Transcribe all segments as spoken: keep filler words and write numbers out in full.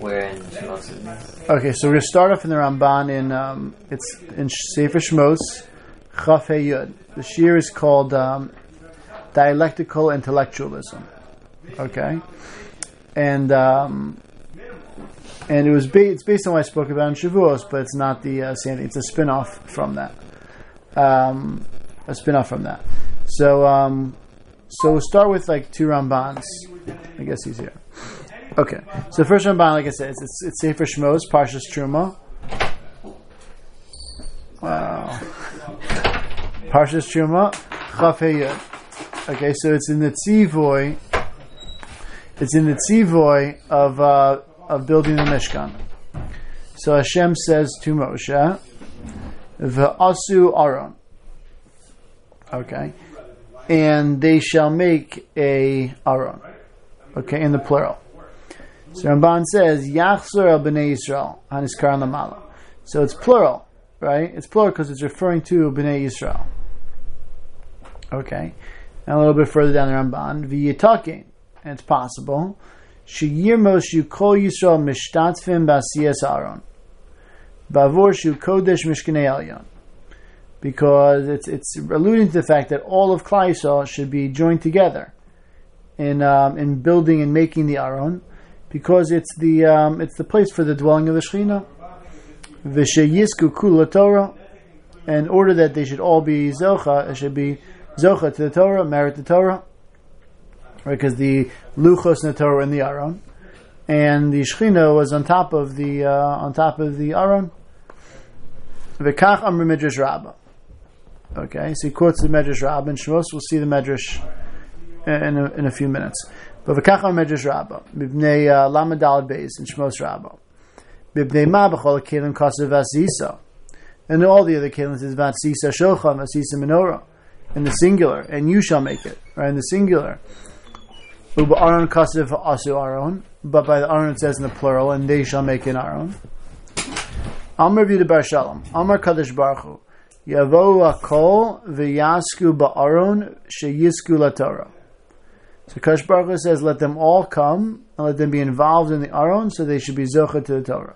Where in Shmos is this? Okay, so we're going to start off in the Ramban in um, it's in Sefer Shmos Chaf Hey Yud. The shir is called um, Dialectical Intellectualism. Okay, and um, and it was ba- it's based on what I spoke about in Shavuos, but it's not the uh, same thing. It's a spin-off from that. Um, a spin-off from that. So um, so we'll start with like two Rambans. I guess he's here. Okay, so the first Ramban, like I said, it's, it's, it's Sefer Shmos, Parshas Truma. Wow. Parshas Truma, Chaf Hey Yud. Okay, so it's in the Tzivoy. It's in the Tzivoy of uh, of building the Mishkan. So Hashem says to Moshe, "V'asu Aron." Okay, and they shall make a Aron. Okay, in the plural. So Ramban says, Yachzor el Bnei Yisrael, Haniskar Lamala. So it's plural, right? It's plural because it's referring to Bnei Yisrael. Okay. And a little bit further down the Ramban, V'yitakin, and it's possible, Sheyir Moshe Kol Yisrael Mishtatzvim B'asiyas Aaron. Bavor Shu Kodesh Mishkanei Elyon. Because it's it's alluding to the fact that all of Klal Yisrael should be joined together in um, in building and making the Aron, because it's the um, it's the place for the dwelling of the Shekhinah. V'sheyisku kula Torah, in order that they should all be zocha, it should be zocha to the Torah, merit the Torah, right? Because the luchos and the Torah in the Aron, and the Shekhinah was on top of the uh, on top of the Aron. V'kach amr Midrash Rabbah. Okay, so he quotes the Midrash Rabbah in Shmos. We'll see the Midrash in a, in a few minutes. But v'kach amr Midrash Rabbah b'bnei Lamed Daled Beis in Shmos Rabbah b'bnei ma b'chol kelim kasav v'asisa, and all the other kelim is v'asisa shochan v'asisa menorah in the singular, and you shall make it, right, in the singular. Uba Aron kasav asu Aron, but by the Aron it says in the plural, and they shall make an Aron. Amr V'Yehuda Bar Shalom Amr Kadosh Baruch Hu Yavo Akol V'Yasku Ba'aron Sheyisku LaTorah. So Kadosh Baruch Hu says, let them all come and let them be involved in the Aron, so they should be zocha to the Torah.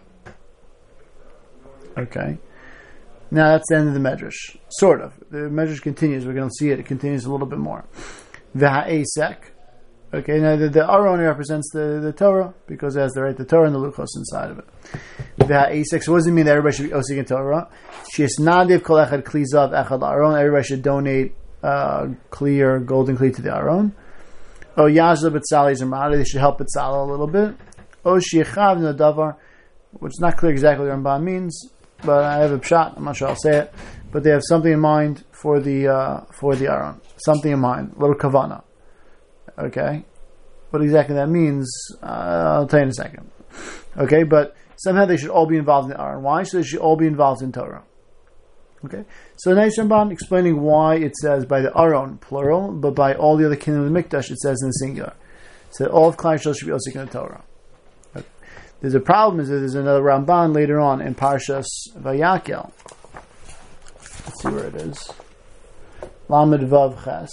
Okay. Now that's the end of the Medrash. Sort of. The Medrash continues. We're going to see it. It continues a little bit more. V'ha'esek. Okay, now the, the Aron represents the, the Torah, because it has the right, the Torah and the Luchos inside of it. V'ha'esek. So what does it mean that everybody should be osik in Torah? She's nadiv kol echad kli zav echad Aron. Everybody should donate uh, kli or golden kli to the Aron. Oh, Yazla B'Tzali Zermada, they should help B'Tzala a little bit. Oh, Shechav no Davar, which is not clear exactly what Ramban means, but I have a pshat, I'm not sure I'll say it, but they have something in mind for the uh, for the Aron. Something in mind, a little kavana. Okay? What exactly that means, uh, I'll tell you in a second. Okay, but somehow they should all be involved in the Aron. Why? So they should all be involved in Torah. Okay, so the next Ramban explaining why it says by the Aron plural, but by all the other kingdom of the Mikdash it says in the singular. So all of Klal Yisrael should be osik in the Torah. Okay. There's a problem is that there's another Ramban later on in Parshas Vayakel. Let's see where it is. Lamed Vav Ches.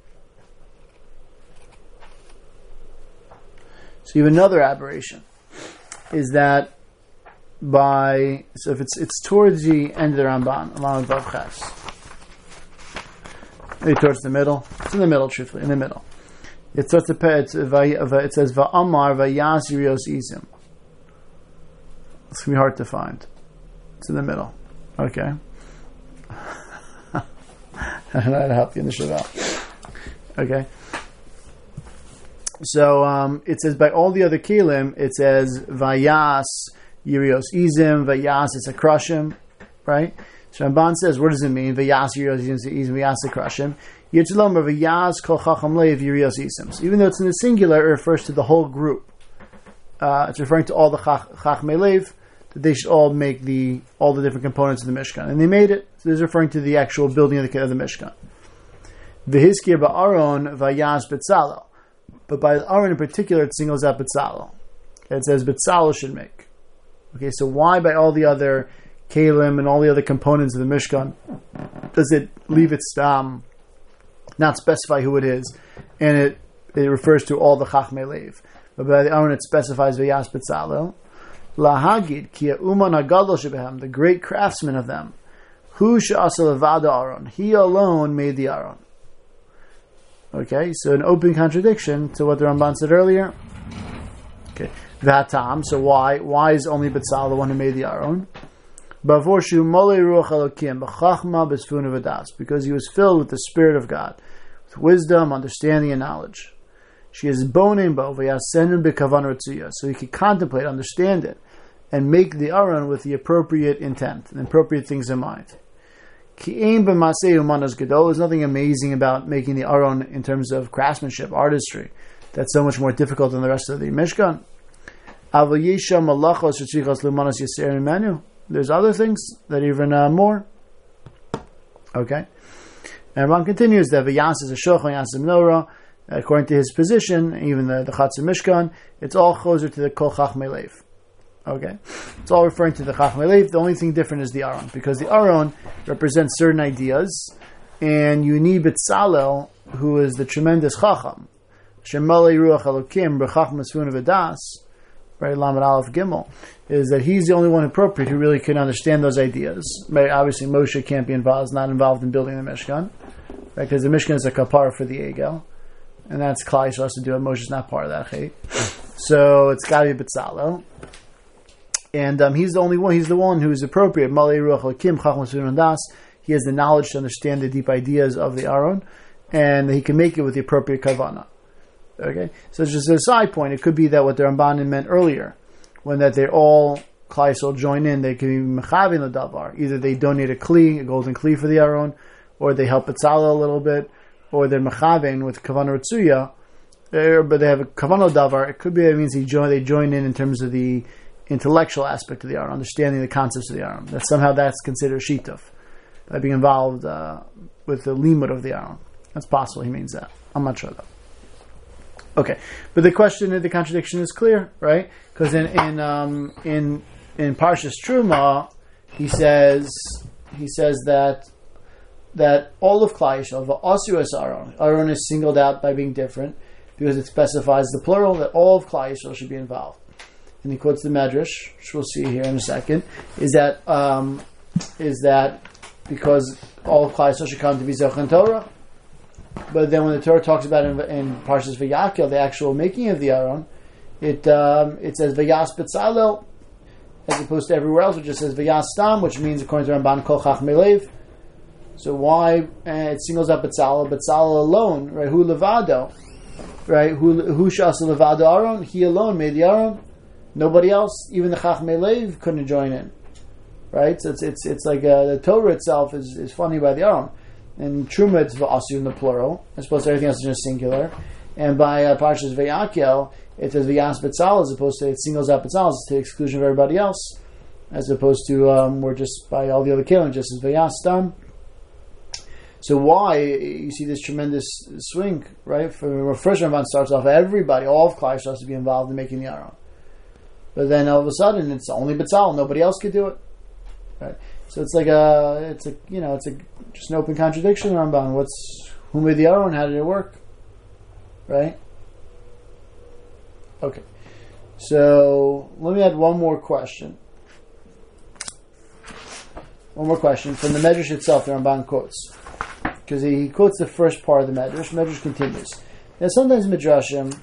So you have another aberration. Is that by, so if it's it's towards the end of the Ramban, Lamed Vav Ches, maybe towards the middle. It's in the middle, truthfully, in the middle. It starts to it's, it says Va'amar Vayas Yirios Izim. It's gonna be hard to find. It's in the middle. Okay. I don't know how to help you in the Shabbat. Okay. So um, it says by all the other kelim, it says Vayas Yirios Izim, Vayas it's a crushim, right? So Ramban says, what does it mean? Vayas Yirios Izim, Vayas a crushim. Yitzlom Vayas Kol Chacham Leiv Yirios Izim. So even though it's in the singular, it refers to the whole group. Uh, it's referring to all the Chachmei Leiv, that they should all make the all the different components of the Mishkan, and they made it. So this is referring to the actual building of the, of the Mishkan. V'Hizkir Ba'aron Vayas B'Tzalel, but by Aaron in particular, it singles out B'Tzalel. It says B'Tzalel should make. Okay, so why by all the other kalim and all the other components of the Mishkan does it leave its um, not specify who it is, and it it refers to all the Chachmei Leiv? But by the Aaron it specifies Vayas B'Tzalel. Lahagid ki uman hagadol shebehem, the great craftsman of them. Hu she'asa levada Aaron, he alone made the Aaron. Okay, so an open contradiction to what the Ramban said earlier. Okay, v'hatam. So why? Why is only Betzalel the one who made the Aaron? Bavorshu molei ruach elokim b'chachma b'sfuna v'das, because he was filled with the Spirit of God, with wisdom, understanding, and knowledge. She is bonim bo v'yasenu b'kavan retzuya, so he could contemplate, understand it, and make the Aaron with the appropriate intent and appropriate things in mind. Ki ein b'masei umanos gadol. There's nothing amazing about making the Aaron in terms of craftsmanship, artistry. That's so much more difficult than the rest of the Mishkan. Avol yesha malachos shetzrichos l'umanos yaser imenu. There's other things that are even uh, more. Okay. And Ram continues that V'yas is a shochan, Yas is a menorah. According to his position, even the, the Chatz Mishkan, it's all closer to the Kol Chachmei Leiv. Okay? It's all referring to the Chachmei Leiv. The only thing different is the Aron. Because the Aron represents certain ideas, and you need Betzalel, who is the tremendous Chacham. Shemalei Ruach Elokim, B'chachma Sfuna V'das, right, Lamed Aleph Gimel, is that he's the only one appropriate who really can understand those ideas. Right? Obviously, Moshe can't be involved, not involved in building the Mishkan, right? Because the Mishkan is a kapara for the Egel, and that's Klal Yisrael has to do it. Moshe's not part of that chait, so it's got to be Betzalel, and um, he's the only one. He's the one who is appropriate. Malei Ruach Elokim, Chachma Sfuna V'das. He has the knowledge to understand the deep ideas of the Aron, and he can make it with the appropriate kavana. Okay, so it's just a side point. It could be that what the Rambanim meant earlier, when that they all Klal Yisrael join in, they can be mechavin l'davar. Either they donate a kli, a golden kli for the Aron, or they help Betzalel a little bit, or they're mechavin with kavanah retzuya, but they have a kavanah davar. It could be that it means they join, they join in in terms of the intellectual aspect of the Aron, understanding the concepts of the Aron. That somehow that's considered shituf, by being involved uh, with the limud of the Aron. That's possible. He means that. I'm not sure though. Okay, but the question, the contradiction is clear, right? Because in in um, in in Parshas Truma, he says he says that that all of Klal Yisrael, v'asu es Aaron, Aaron is singled out by being different because it specifies the plural that all of Klal Yisrael should be involved. And he quotes the Medrash, which we'll see here in a second, is that um, is that because all of Klal Yisrael should come to be Zochen Torah. But then when the Torah talks about in, in Parshas Vayakel, the actual making of the Aron, it um, it says Vayas Betzalel, as opposed to everywhere else, which just says Vayas Stam, which means according to Ramban Kol Chachmei Leiv. So why uh, it singles out Betzalel, Betzalel alone, right? Hu levado, right? Hu Hu shasa levado Aron. He alone made the Aron. Nobody else, even the Chachmei Leiv, couldn't join in, right? So it's it's it's like uh, the Torah itself is is funny by the Aron. And Truma it's v'asu in the plural, as opposed to everything else is just singular. And by uh, Parshas Vayakel, it says V'yas Betzalel, as opposed to it singles out Betzalel to the exclusion of everybody else, as opposed to um, we're just by all the other Kelim, just as V'yas Stam. So why you see this tremendous swing, right? For first Ramban starts off everybody, all of Klal Yisrael has to be involved in making the Aron, but then all of a sudden it's only Betzalel, nobody else could do it, right? So it's like a, it's a, you know, it's a just an open contradiction, Ramban. What's who made the Aron? How did it work? Right? Okay. So let me add one more question. One more question from the Medrash itself. The Ramban quotes because he quotes the first part of the Medrash. Medrash continues. Now sometimes Midrashim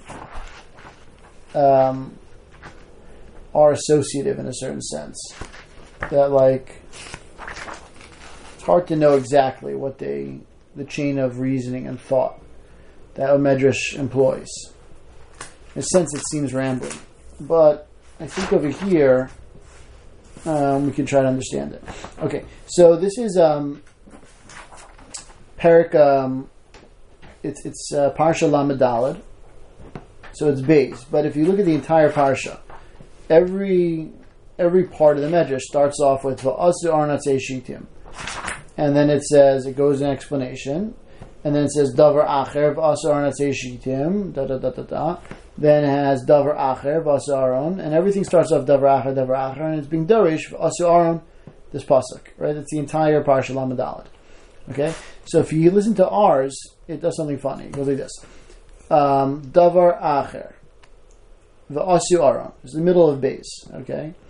um, are associative in a certain sense. That like. Hard to know exactly what they, the chain of reasoning and thought that a Medrash employs. In a sense, it seems rambling, but I think over here um, we can try to understand it. Okay, so this is um, Perik. Um, it's it's uh, Parsha Lamed Daled, so it's base. But if you look at the entire Parsha, every every part of the Medrash starts off with Va'asu Arnatzei Shitim. And then it says, it goes in explanation, and then it says, Davar Acher, V'asar Natzei Shitim, da da da da da. Then it has Davar Acher, V'asar Aron, and everything starts off Davar Acher, Davar Acher, and it's being Dorish, V'asar Aron, this pasuk, right? It's the entire Parsha Lamed Daled. Okay? So if you listen to ours, it does something funny. It goes like this. Um, Davar Acher, V'asar Aron. It's the middle of base, okay?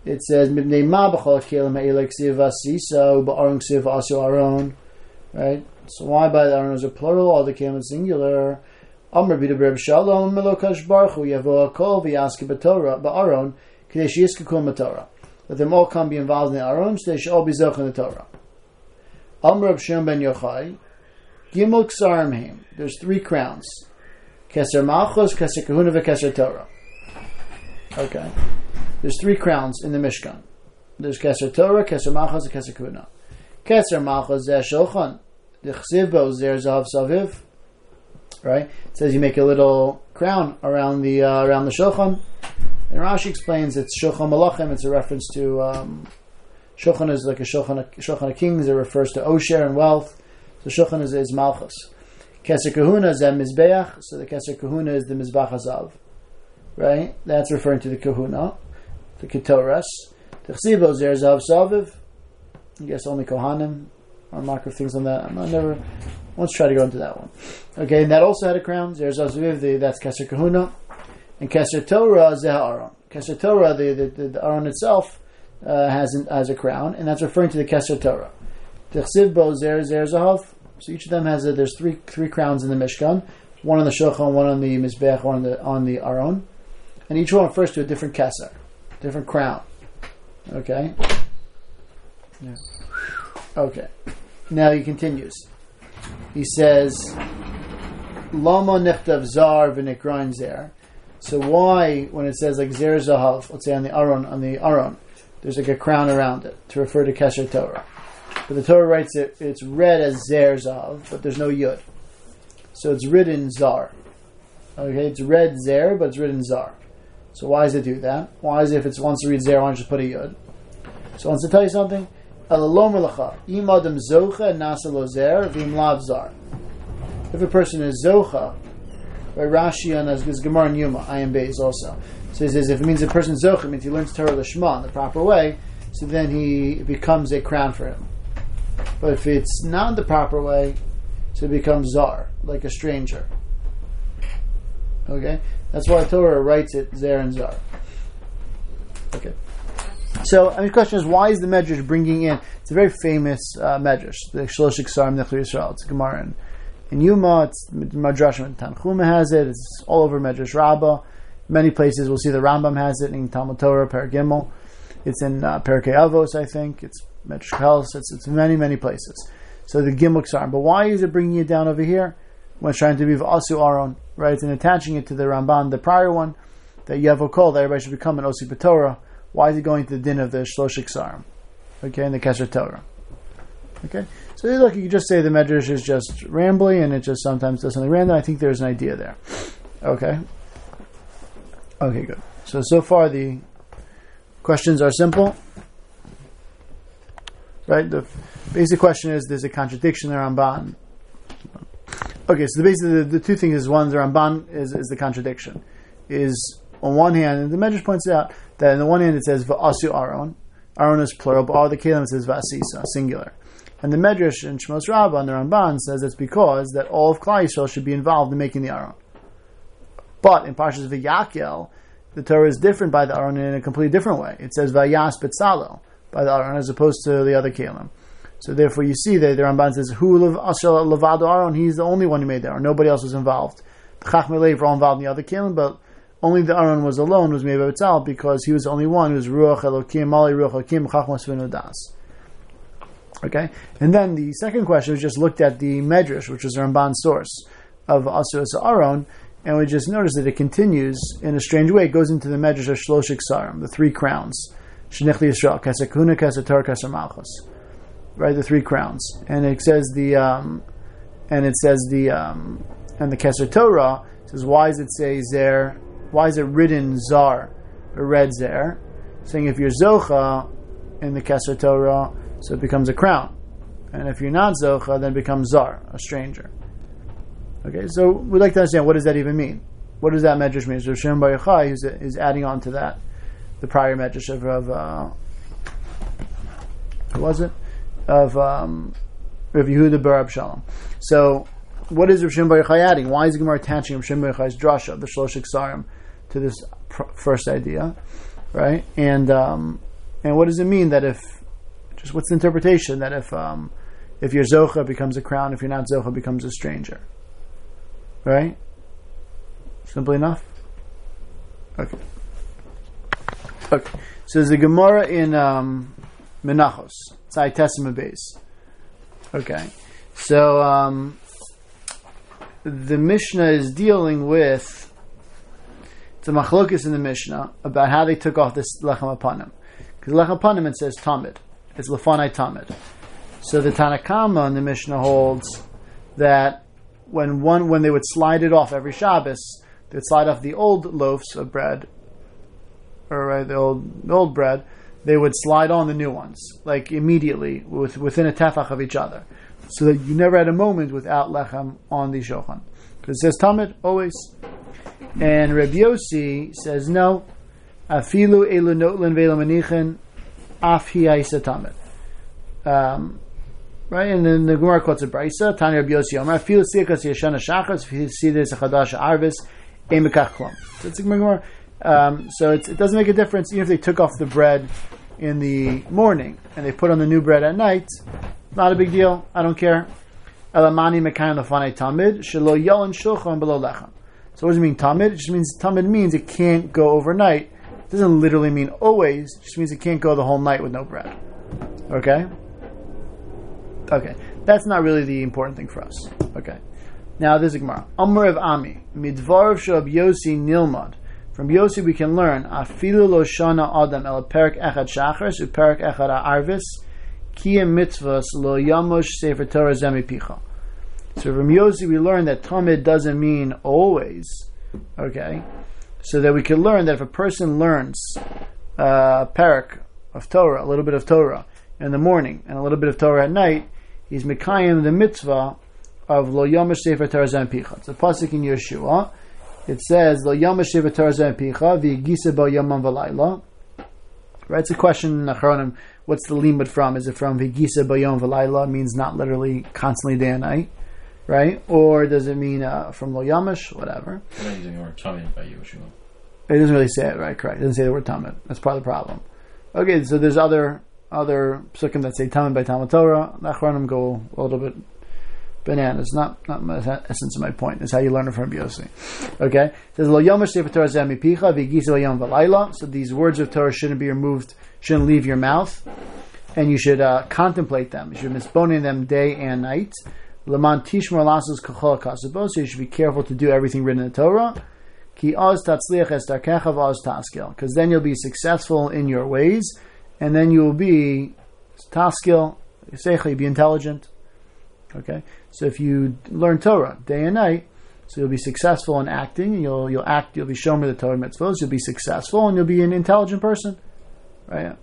it says Mibnei Ma b'chol kelim ha'ilek siv asiso ba'aron siv asu aron. Right. So why by the aron is a plural? All the kelim is singular. Amr b'da b'reb shalom melokash baruch hu yavo akol v'yaski b'torah ba'aron k'dei sheyiskakul b'torah. Let them all come be involved in the aron, so they should all be zoch in the Torah. Amr Reb Shimon ben Yochai Gimel Ksarim Heim. There's three crowns. Keser Malchus, Keser Kahuna, Keser Torah. Okay. There's three crowns in the Mishkan. There's Keser Torah, Keser Malchus, and Keser Kahuna. Keser Malchus Zeh Shulchan. The Chsiv Bo Zer Zahav Saviv. Right? It says you make a little crown around the uh, around the Shulchan. And Rashi explains it's Shulchan Malachim. It's a reference to um, Shulchan is like a Shulchan Shulchan of Kings. It refers to Osher and wealth. So Shulchan is, is Malchus. Keser Kahuna is a Mizbeach. So the Keser Kahuna is the Mizbach Hazav. Right? That's referring to the Kahuna. The Ketoras. The Chsiv Zer Zahav Saviv. I guess only Kohanim are mark of things on that. I'm not never. Let's try to go into that one. Okay, and that also had a crown. Zer Zahav Saviv. That's Keser Kahuna. And Keser Torah Zeh Aaron. Keser Torah, the, the, the, the Aaron itself, uh, has, an, has a crown, and that's referring to the Keser Torah. The Chsiv Bo Zer Zer Zahav. So each of them has a, there's three three crowns in the Mishkan. One on the Shulchan, one on the Mizbeach, one on the on the Aaron. And each one refers to a different Keser, different crown. Okay? Yeah. Okay. Now he continues. He says, Lama Nechtav Zar V'Nikran Zer. So why, when it says like Zer Zahav, let's say on the Aaron, on the Aaron, there's like a crown around it to refer to Keser Torah. But the Torah writes it, it's read as Zer Zahav, but there's no Yud. So it's written Zar. Okay, it's read Zer, but it's written Zar. So why does it do that? Why is it if it wants to read Zer, why don't you just put a Yud? So wants to tell you something? Alalom Lacha, Im Adam Zocha Nasa Lo Zer, V'im Lav Zar. If a person is Zocha, right, Rashi on his Gemara and Yuma, I am Beis also. So he says if it means a person is Zocha, it means he learns Torah Lishma in the proper way, so then he becomes a crown for him. But if it's not the proper way, so it becomes Zar, like a stranger. Okay? That's why Torah writes it Zer and Zar. Okay. So, I mean, the question is, why is the Medrash bringing in, it's a very famous uh, Medrash, the Shlosh Ksarim Nechli Yisrael, it's a Gemara in, in Yuma, it's Madrash and Tanchuma has it, it's all over Medrash Rabbah, many places we'll see the Rambam has it, in Talmud Torah, Per Gimel, it's in uh, Perkei Avos, I think, it's Medrash Kels, it's, it's many, many places. So the Gimel Ksarim, but why is it bringing it down over here, when it's trying to be Asu Aaron, right, and attaching it to the Ramban, the prior one, that Yavo Kol, that everybody should become an Osi B'Torah. Why is he going to the din of the Shlosh Ksarim? Okay, and the Keser Torah. Okay, so look, you can just say the Medrash is just rambly and it just sometimes does something random. I think there's an idea there. Okay. Okay, good. So, so far the questions are simple. Right? The basic question is, there's a contradiction in the Ramban. Okay, so the basic, the, the two things is, one, the Ramban is, is the contradiction. Is, on one hand, and the Medrash points out, that on the one hand it says V'asu Aaron. Aaron is plural, but all the Kelim it says V'asisa, singular. And the Medrash in Shmos Rabbah and the Ramban says it's because that all of Klal Yisrael should be involved in making the Aaron. But in Parshas V'Yakel, the Torah is different by the Aaron in a completely different way. It says V'yas B'tzalel by the Aaron as opposed to the other Kelim. So therefore you see that the Ramban says Hu Levado Aaron, he's the only one who made the Aaron. Nobody else was involved. The Chachmei Lev were all involved in the other Kelim, but only the Aaron was alone, was made by B'tzal, because he was the only one who was Ruach Elokim, Mali Ruach Elokim, Chachmas V'Nodas. Okay? And then the second question, we just looked at the Medrash, which was the Ramban's source of Asur Aaron, and we just noticed that it continues in a strange way. It goes into the Medrash of Shlosh Ksarim, the three crowns. Shnechli Yisrael, Keser Kahuna, Keser Torah, Keser Malchus. Right? The three crowns. And it says the, um, and it says the, um, and the Keser Torah, it says, why does it say Zer? Why is it written Zar, or read Zer? Saying if you're Zocha in the Keser Torah, so it becomes a crown. And if you're not Zocha, then it becomes Zar, a stranger. Okay, so we'd like to understand, what does that even mean? What does that Medrash mean? So Shimon Bar Yochai is, is adding on to that, the prior Medrash of, of uh, what was it? Of um, Rav Yehuda bar Abshalom. So, what is Rav Shimon Bar Yochai adding? Why is the Gemara attaching Rav Shimon Bar Yochai's drasha, the Shlosh Ksarim, to this pr- first idea, right? And um, And what does it mean that if, just what's the interpretation, that if um, if you're Zocha, it becomes a crown, if you're not Zocha, it becomes a stranger? Right? Simple enough? Okay. Okay. So there's a Gemara in um, Menachos. It's Aytesima base. Okay. So um, the Mishnah is dealing with, it's a machlokes in the Mishnah about how they took off this lechem apanim. Because lechem apanim, it says tamid. It's lefanai tamid. So the Tanakama in the Mishnah holds that when one when they would slide it off every Shabbos, they would slide off the old loaves of bread, or uh, the old the old bread. They would slide on the new ones, like immediately, with, within a tefach of each other, so that you never had a moment without lechem on the shulchan. Because it says tamid always. And Rabbi Yossi says no. Afilu elu notlin ve'elu manichin af hi ha'isa tamid. Um, right, and then the Gemara quotes a brisa. Tani Rabbi Yossi Omer afilu sikas yeshana shachas. If you see this a chadash arvis, ein mekach klum. So it's a Gemara. Um, so it's, it doesn't make a difference even if they took off the bread in the morning and they put on the new bread at night. Not a big deal. I don't care. Elamani mekayin lefanei tamid shelo yalin shulchan below lechem. So what does it mean tamid? It just means tamid means it can't go overnight. It doesn't literally mean always. It just means it can't go the whole night with no bread. Okay? Okay. That's not really the important thing for us. Okay. Now there's a Gemara. Amr of Ami. Midvar Shab Yosi Nilmad. From Yosi we can learn Afilu lo shana adam el perak echad shachars u perak echad arvis kiyem mitzvahs lo yamush sefer Torah zemi picha. So from Yosi we learn that tamid doesn't mean always. Okay, so that we can learn that if a person learns uh, perak of Torah, a little bit of Torah in the morning and a little bit of Torah at night, he's mekayim the mitzvah of lo yamush sefer Torah zemi picha. It's a pasuk in Yeshua. It says, Lo yama shiva Torah picha v'yigisa bo yamam v'layla. Right? It's a question in Achronim. What's the limud from? Is it from v'yigisa bo yam v'layla? Means not literally constantly day and night, right? Or does it mean uh, from lo yamash? Whatever. I'm not using the word tamid by Yeshua. It doesn't really say it, right? Correct. It doesn't say the word tamid. That's part of the problem. Okay, so there's other other psukim that say tamid by Talmud Torah. The Achronim go a little bit bananas. Not not my essence of my point. It's how you learn it from Yossi. Okay? It says Lo yomash sefer Torah zemi picha v'yigisa bo yam v'layla. So these words of Torah shouldn't be removed, shouldn't leave your mouth, and you should uh, contemplate them. You should misbone them day and night. Leman tishmor lasos kachol kasabo. So you should be careful to do everything written in the Torah. Ki oz tatzliach es darkecha v'oz taskil. Because then you'll be successful in your ways, and then you will be taskil. You'll be intelligent. Okay, so if you learn Torah day and night, so you'll be successful in acting. You'll you'll act. You'll be shown the Torah mitzvahs. You'll be successful, and you'll be an intelligent person, right?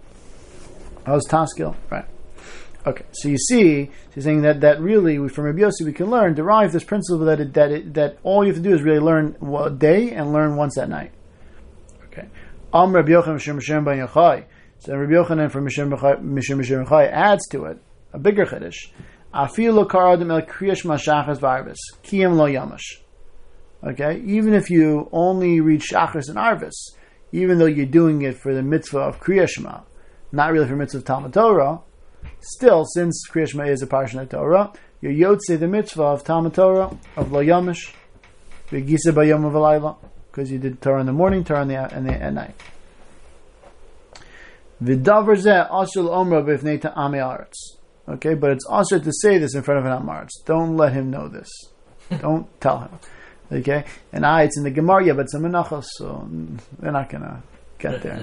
How's taskil? Right. Okay, so you see, she's saying that that really from Rabbi Yossi we can learn derive this principle that it, that it, that all you have to do is really learn a day and learn once at night. Okay. Am Rabbi Yochanan Mishum Mishum Ben Yochai. So Rabbi Yochanan from Mishum Mishum Yochai adds to it a bigger chiddush. Afilu karadem el kriyash mashachas v'arvis kiyam lo yamash. Okay, even if you only read shachas and arvis, even though you're doing it for the mitzvah of kriyashma, not really for mitzvah of Talmud Torah, still, since kriyashma is a parsha of Torah, you're yotze the mitzvah of Talmud Torah of lo yamash v'gisa b'yom v'layla, because you did Torah in the morning, Torah in the, in the at night. V'davar zeh asul omra b'fnei ta'amei aretz. Okay, but it's also to say this in front of an Amaretz. Don't let him know this. Don't tell him. Okay, and I, it's in the Gemara, yeah, but it's a Menachos, so they're not gonna get there.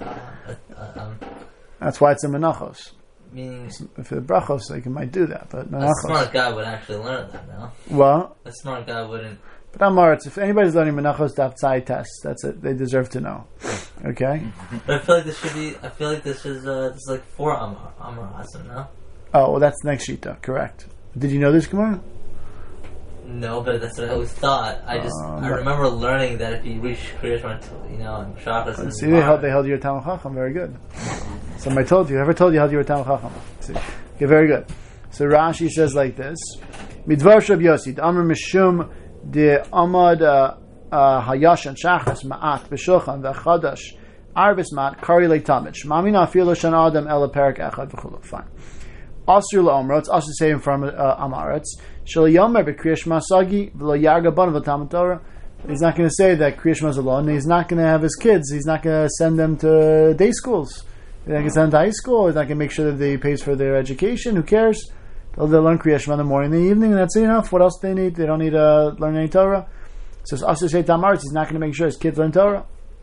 That's why it's a Menachos. Meaning, if the brachos, like you might do that, but Menachos. A smart guy would actually learn that now. Well, a smart guy wouldn't. But Amaretz, if anybody's learning Menachos Daf Tzai test, that's it. They deserve to know. Okay. But I feel like this should be. I feel like this is. Uh, this is like four Amar Amarazim, no? Oh, well, that's next shita, correct. Did you know this, Gemara? No, but that's what I always thought. I just uh, I remember learning that if you reach Kriyash, you know, and Shachas and see, they held they held you a Talmud Chacham. Very good. Somebody told you. Whoever told you held you a Talmud Chacham? See, okay, very good. So Rashi says like this: Midvar Shab Yossi, Amr Mishum de Amad Hayashan Shachas Ma'at B'Shulchan VeChadash Arvis mat kari like tamich. Mamina afilo shan adam ela perak echad v'chulu. Fine. Asur la'omro. It's also saying from uh, Amaretz. Shal yomer b'kriyash masagi v'lo yarga ban v'tam Torah. He's not going to say that Kriyash Maz alone. He's not going to have his kids. He's not going to send them to day schools. He's not going to send them to high school. He's not going to make sure that they pays for their education. Who cares? They'll, they'll learn Kriyash Maz in the morning and the evening, and that's enough. What else do they need? They don't need to learn any Torah. So it's also say Tamaritz. He's not going to make sure his kids learn Torah.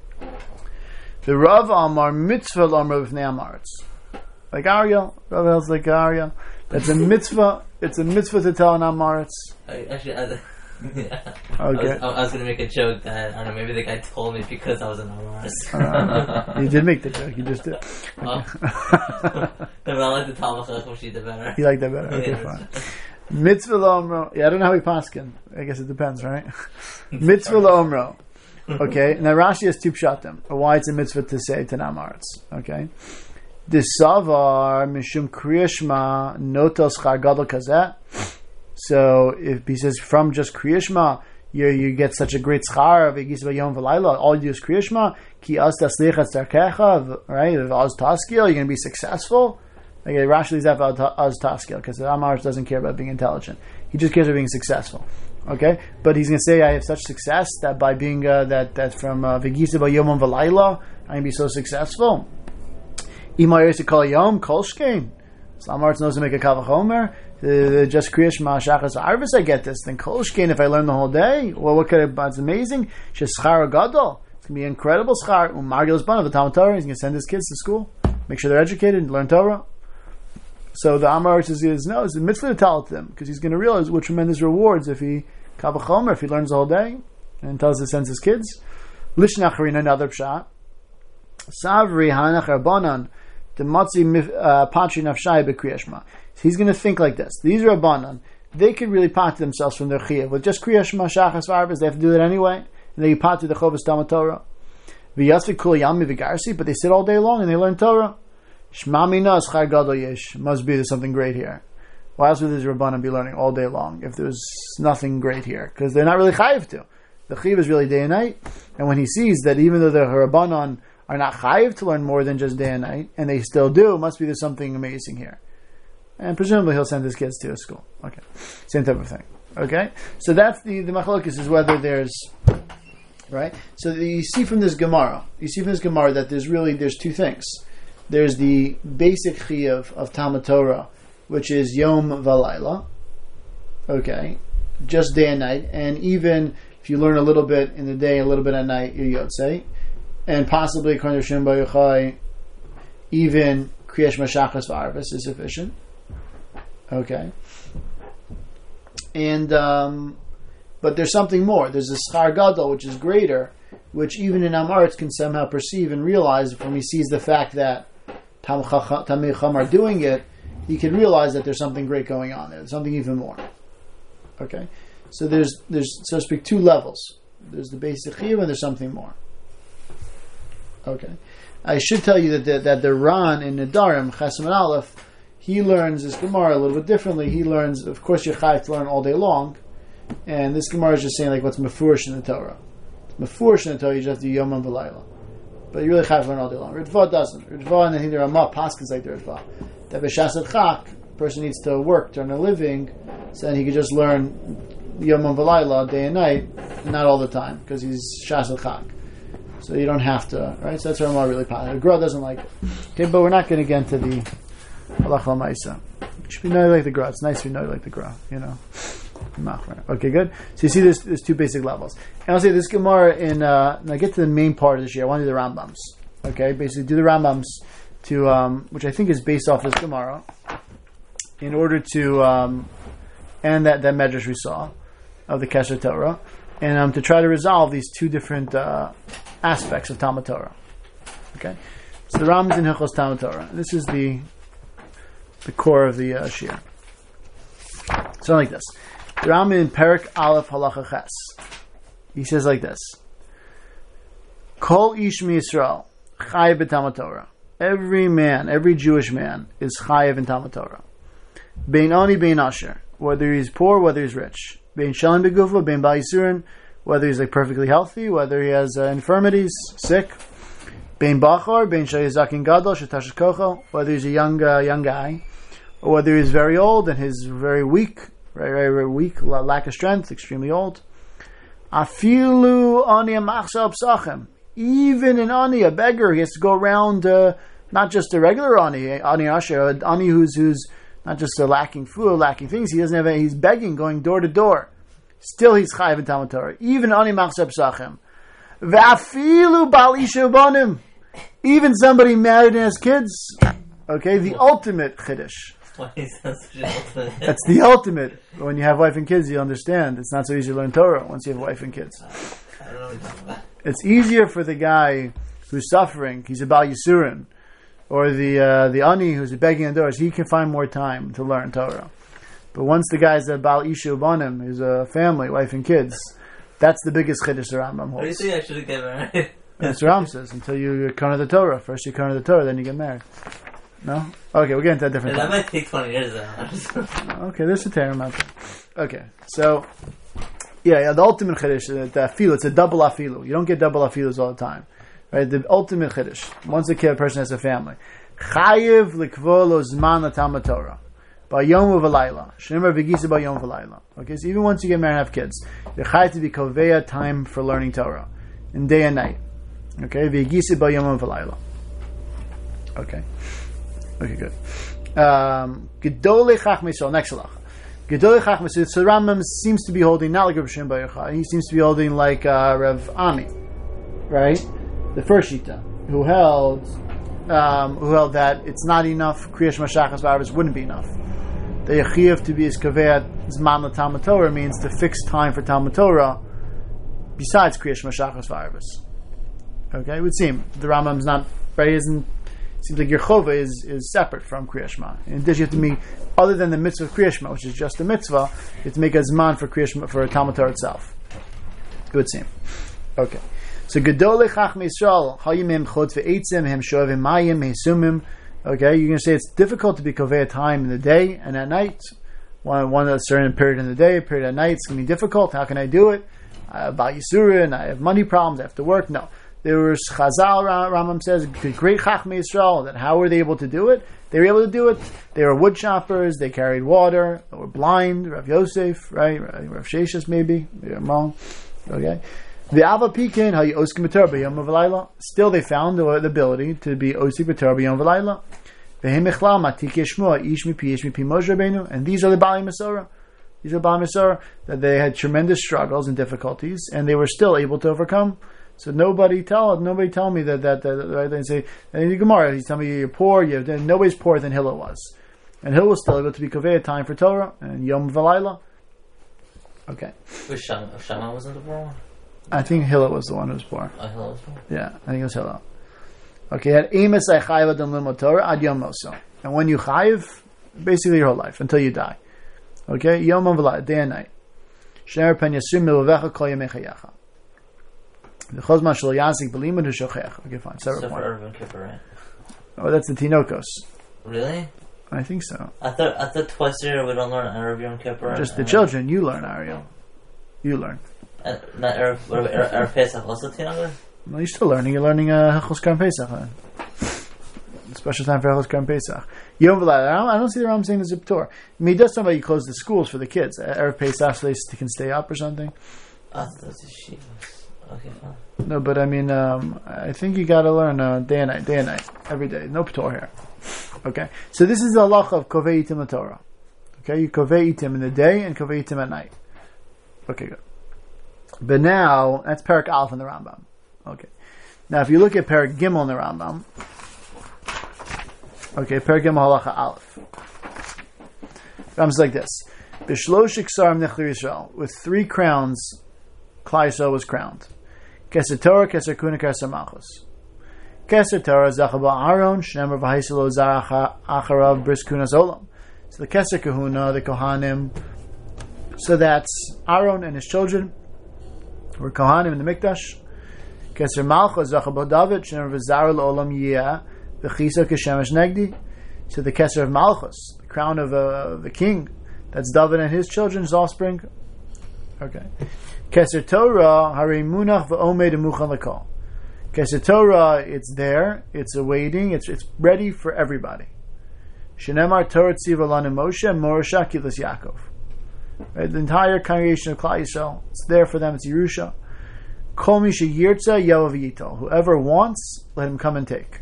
The Rav Amar mitzvah Amar b'fnei Amaretz. Like Ariel. Rav else like Ariel. That's a mitzvah. It's a mitzvah to tell an Amaretz. Actually, I, yeah. Okay. I was, I was going to make a joke that, I don't know, maybe the guy told me because I was an Amaretz. Uh, you did make the joke. You just did. Oh. But I like the Talmud Chacham Shita better. You like that better? Okay, Yeah. fine. Mitzvah la'omro. Yeah, I don't know how we paskin. I guess it depends, right? Mitzvah la'omro. Okay, now Rashi has two pshatim. Why it's a mitzvah to say to Amaretz. Okay. This savar mishum kriyashma notos char gadol kazeh. So if he says from just kriyashma, you you get such a great schar of Egis Vayom V'Layla. All you do is kriyashma. Ki az taslicha tzarkecha. Right? Az taskil. You're going to be successful. Okay, Rashi is about az taskil because the Amaretz doesn't care about being intelligent. He just cares about being successful. Okay, but he's going to say, I have such success that by being uh, that that from V'Egis Vayom V'Layla, I'm going to be so successful. Ima yosei kol yom kol shkein. So Amaretz knows to make a kavachomer. Uh, just kriyash ma'ashachas arvis, I get this. Then kol shkein, if I learn the whole day, well, what could it? It's amazing. She's schar gadol. It's gonna be incredible schar. Umargil is bana v'tam Torah. He's gonna send his kids to school, make sure they're educated, and learn Torah. So the Amaretz is, is no, it's a mitzvah to tell it to them because he's going to realize what tremendous rewards if he kavachomer, if he learns the whole day and tells his sends his kids. Lishnacharina, another pshat. Savri hanach rabbanan. The matzi patri nafshai b'kriyashma. He's going to think like this. These Rabbanan, they could really pat themselves from their chiyuv. With just kriyashma shachas v'arbas, they have to do that anyway. And they pat to the chovas Talmud Torah. V'yasvi kul yami v'garsi, but they sit all day long and they learn Torah. Shma mina schar gadol yesh. Must be there's something great here. Why else would these Rabbanan be learning all day long if there's nothing great here? Because they're not really chayiv to. The chiyuv is really day and night. And when he sees that even though the Rabbanan are not chayiv to learn more than just day and night, and they still do, must be there's something amazing here. And presumably he'll send his kids to a school. Okay. Same type of thing. Okay? So that's the, the machlokes is whether there's, right? So the, you see from this Gemara, you see from this Gemara that there's really, there's two things. There's the basic chiyuv of Talmud Torah, which is Yom V'Layla. Okay? Just day and night. And even if you learn a little bit in the day, a little bit at night, you're Yotzei. And possibly, according to Shem Bar Yochai, even Kriyash Mashachas V'Arvis is sufficient. Okay. And, um, but there's something more. There's a Schar Gadol, which is greater, which even in Amaretz can somehow perceive and realize when he sees the fact that Talmid Chacham are doing it, he can realize that there's something great going on there. There's something even more. Okay? So there's, there's so to speak, two levels. There's the basic chiyuv and there's something more. Okay, I should tell you that the, that the Ran in Nedarim Chesem and Aleph, he learns this Gemara a little bit differently. He learns, of course, you're chayav to learn all day long, and this Gemara is just saying like what's mefurish in the Torah. Mefurish in the Torah, you just have to do Yom and V'Layla, but you really chayav to learn all day long. Ritva doesn't. Ritva, and I think the Ramah paskins like the Ritva. That b'shasat chak, person needs to work to earn a living, so then he could just learn Yom and V'Layla day and night, not all the time because he's shasat chak. So you don't have to, right? So that's why I'm really positive. The Gra doesn't like it. Okay, but we're not going to get into the halach l'maisa. You should be know like the Gra. It's nice if you know like the Gra, you know. Okay, good. So you see there's, there's two basic levels. And I'll say this Gemara in, uh, now get to the main part of this year. I want to do the Rambams. Okay, basically do the Rambams to, um, which I think is based off this Gemara, in order to, um, and that, that medrash we saw of the Kesher Torah, and um, to try to resolve these two different, uh, aspects of Talmud Torah. Okay, so the Ram is in Hilchos Talmud Torah. This is the the core of the uh, Shir. So like this, the Ram in Perik Aleph Halacha Ches. He says like this: Kol ish miYisrael chayiv b'Talmud Torah. Every man, every Jewish man is chayiv in Talmud Torah. Bein ani bein asher, whether he's poor, whether he's rich. Bein shalim begufa, bein ba'isurin, whether he's like perfectly healthy, whether he has uh, infirmities, sick. Bein Bachor, Bein Shayazakin Gadol, Shetash Kocho, whether he's a young uh, young guy, or whether he's very old and he's very weak, very, very, very weak, lack of strength, extremely old. Afilu Ani Amachsa Psachem. Even an Ani, a beggar, he has to go around, uh, not just a regular Ani, Ani Asher, an Ani who's, who's not just uh, lacking food, lacking things, he doesn't have any, he's begging, going door to door. Still he's Chayiv in Talmud Torah. Even Ani Machsa Psachem. V'afilu Bal Isha Bonim. Even somebody married and has kids. Okay, the ultimate Chiddush. Why is that such an ultimate? That's the ultimate. When you have wife and kids, you understand. It's not so easy to learn Torah once you have wife and kids. I don't know what you're talking about. It's easier for the guy who's suffering, he's a Bal Yisurin, or the uh, the Ani who's begging on doors, he can find more time to learn Torah. But once the guy's a Bal Isha Bonim, he's a family, wife and kids, that's the biggest Chiddush the Rambam holds. What do you think I should get married? That's what Ram says. Until you come the Torah. First you come the Torah, then you get married. No? Okay, we'll get into that different Yeah, that time. might take twenty years though. Okay, there's a term out there. Okay, so, yeah, yeah, the ultimate Chiddush, the, the afilu, it's a double afilu. You don't get double afilus all the time. Right? The ultimate Chiddush, once a kid, person has a family. Chayiv likvo lo zman l'talmud Torah. By Yom V'Layla. Shneimar v'gisa by Yom V'Layla. Okay, so even once you get married and have kids, you're chayiv to be koveya time for learning Torah. In day and night. Okay, v'gisa by Yom V'Layla. Okay. Okay, good. Um, Gedolei Chachmei Yisrael, next halach. Gedolei Chachmei Yisrael, so Rambam seems to be holding, not like Rav Shimon Bar Yochai, he seems to be holding like uh, Rav Ami, right? The first Shita, who held, um, who held that it's not enough, Kriyash Mashachas V'Arvis wouldn't be enough. The Yechiv to be as Kaveat Zman LaTalmud Torah means to fix time for Talmud Torah besides Kriyash Mashachas V'Arvis. Okay, it would seem. The Rambam's not, right, isn't, seems like your chova is, is separate from Kriya Shema. In addition, you have to make, other than the mitzvah of Kriya Shema, which is just a mitzvah, you have to make a zman for Kriya Shema, for Talmud Torah itself. It would seem. Okay. So, Gedolei Chachmei Yisrael, Hayimim Chod Ve'etzim, Hem Shovim Mayim, Hesumim. Okay, you're going to say it's difficult to be kovei time in the day and at night. One, one a certain period in the day, a period at night, it's going to be difficult. How can I do it? I have Bal Yisurin, I have money problems, I have to work. No. There was Chazal, Rambam says, great Chachmei Yisrael, that how were they able to do it? They were able to do it. They were wood choppers, they carried water, they were blind, Rav Yosef, right? Rav Sheshis maybe, maybe I'm wrong. Okay. The Ava Pikin, how you oskim b'Torah b'yom v'layla. Still they found the, the ability to be osik b'Torah b'yom v'layla. V'hem echlal matik yeshmua, ish mipi, ish mipi Moshe Rabbeinu. And these are the Baalei Masorah. These are Baalei Masorah, that they had tremendous struggles and difficulties, and they were still able to overcome. So nobody tell nobody tell me that that, that right? They say in the Gemara, he's telling me you're poor. You have, nobody's poorer than Hillel was, and Hillel was still able to be kovei time for Torah and Yom V'Layla. Okay. Which Shama, Shama wasn't the poor one? I think Hillel was the one who was poor. Oh, Hillel was poor. Yeah, I think it was Hillel. Okay, had Amos I chayiv adam limod Torah ad Yom Moso, and when you chayiv, basically your whole life until you die. Okay, Yom V'Layla, day and night. Shneimar pen yasum miluvecha kol yemei chayecha. The Chosman Shal Yazik Belimud Hushochech. Okay, fine. Separate point. Urban Kippur, right? Oh, that's the Tinokos. Really? I think so. I thought I thought twice a year we don't learn Erev Yom Kippur. Just the children. You learn, Ariel. You learn. Uh, not Erev Erev Erev Pesach also Tinokos? No, you're still learning. You're learning uh, Hechos Karim Pesach. Huh? Special time for Hechos Karim Pesach. Yom V'Layla. I don't, I don't see the Ram saying the Ziptor. I mean, he does talk about you close the schools for the kids. Erev Pesach so they can stay up or something. I thought that's a sheep. Okay, fine. No, but I mean, um, I think you got to learn uh, day and night, day and night, every day. No p'tor here. Okay, so this is the halacha of kovei itim la Torah. Okay, you kovei itim in the day and kovei itim at night. Okay, good. But now that's Perak Aleph in the Rambam. Okay, now if you look at Perak Gimel in the Rambam, okay, Perak Gimel halacha Aleph. Rambam's like this: B'shlosh iksarim nechli Yisrael, with three crowns, Klal Yisrael was crowned. Keser Torah, Keser Kuna, Keser Malchus. Keser Torah, Zachaba Aaron, Shnemer V'Haiselo Zara Acharav Bris Kunas Olam. So the Keser Kahuna, the Kohanim, so that's Aaron and his children were Kohanim in the Mikdash. Keser Malchus, Zachaba David, Shnemer V'Zara Olam Yiyah, V'Chisa Keshemesh Negdi. So the Keser of Malchus, the crown of uh, the king, that's David and his children's offspring. Okay. Keser Torah, Hari Munach V'Omed Emuchan L'Kol. Keser Torah, it's there, it's awaiting, it's it's ready for everybody. Shenemar Torah Tziva Lanu Moshe Morasha Kilas Yaakov. Right, the entire congregation of Klal Yisrael, it's there for them. It's Yerusha. Kol mi sheyirtza yoav yitol. Whoever wants, let him come and take.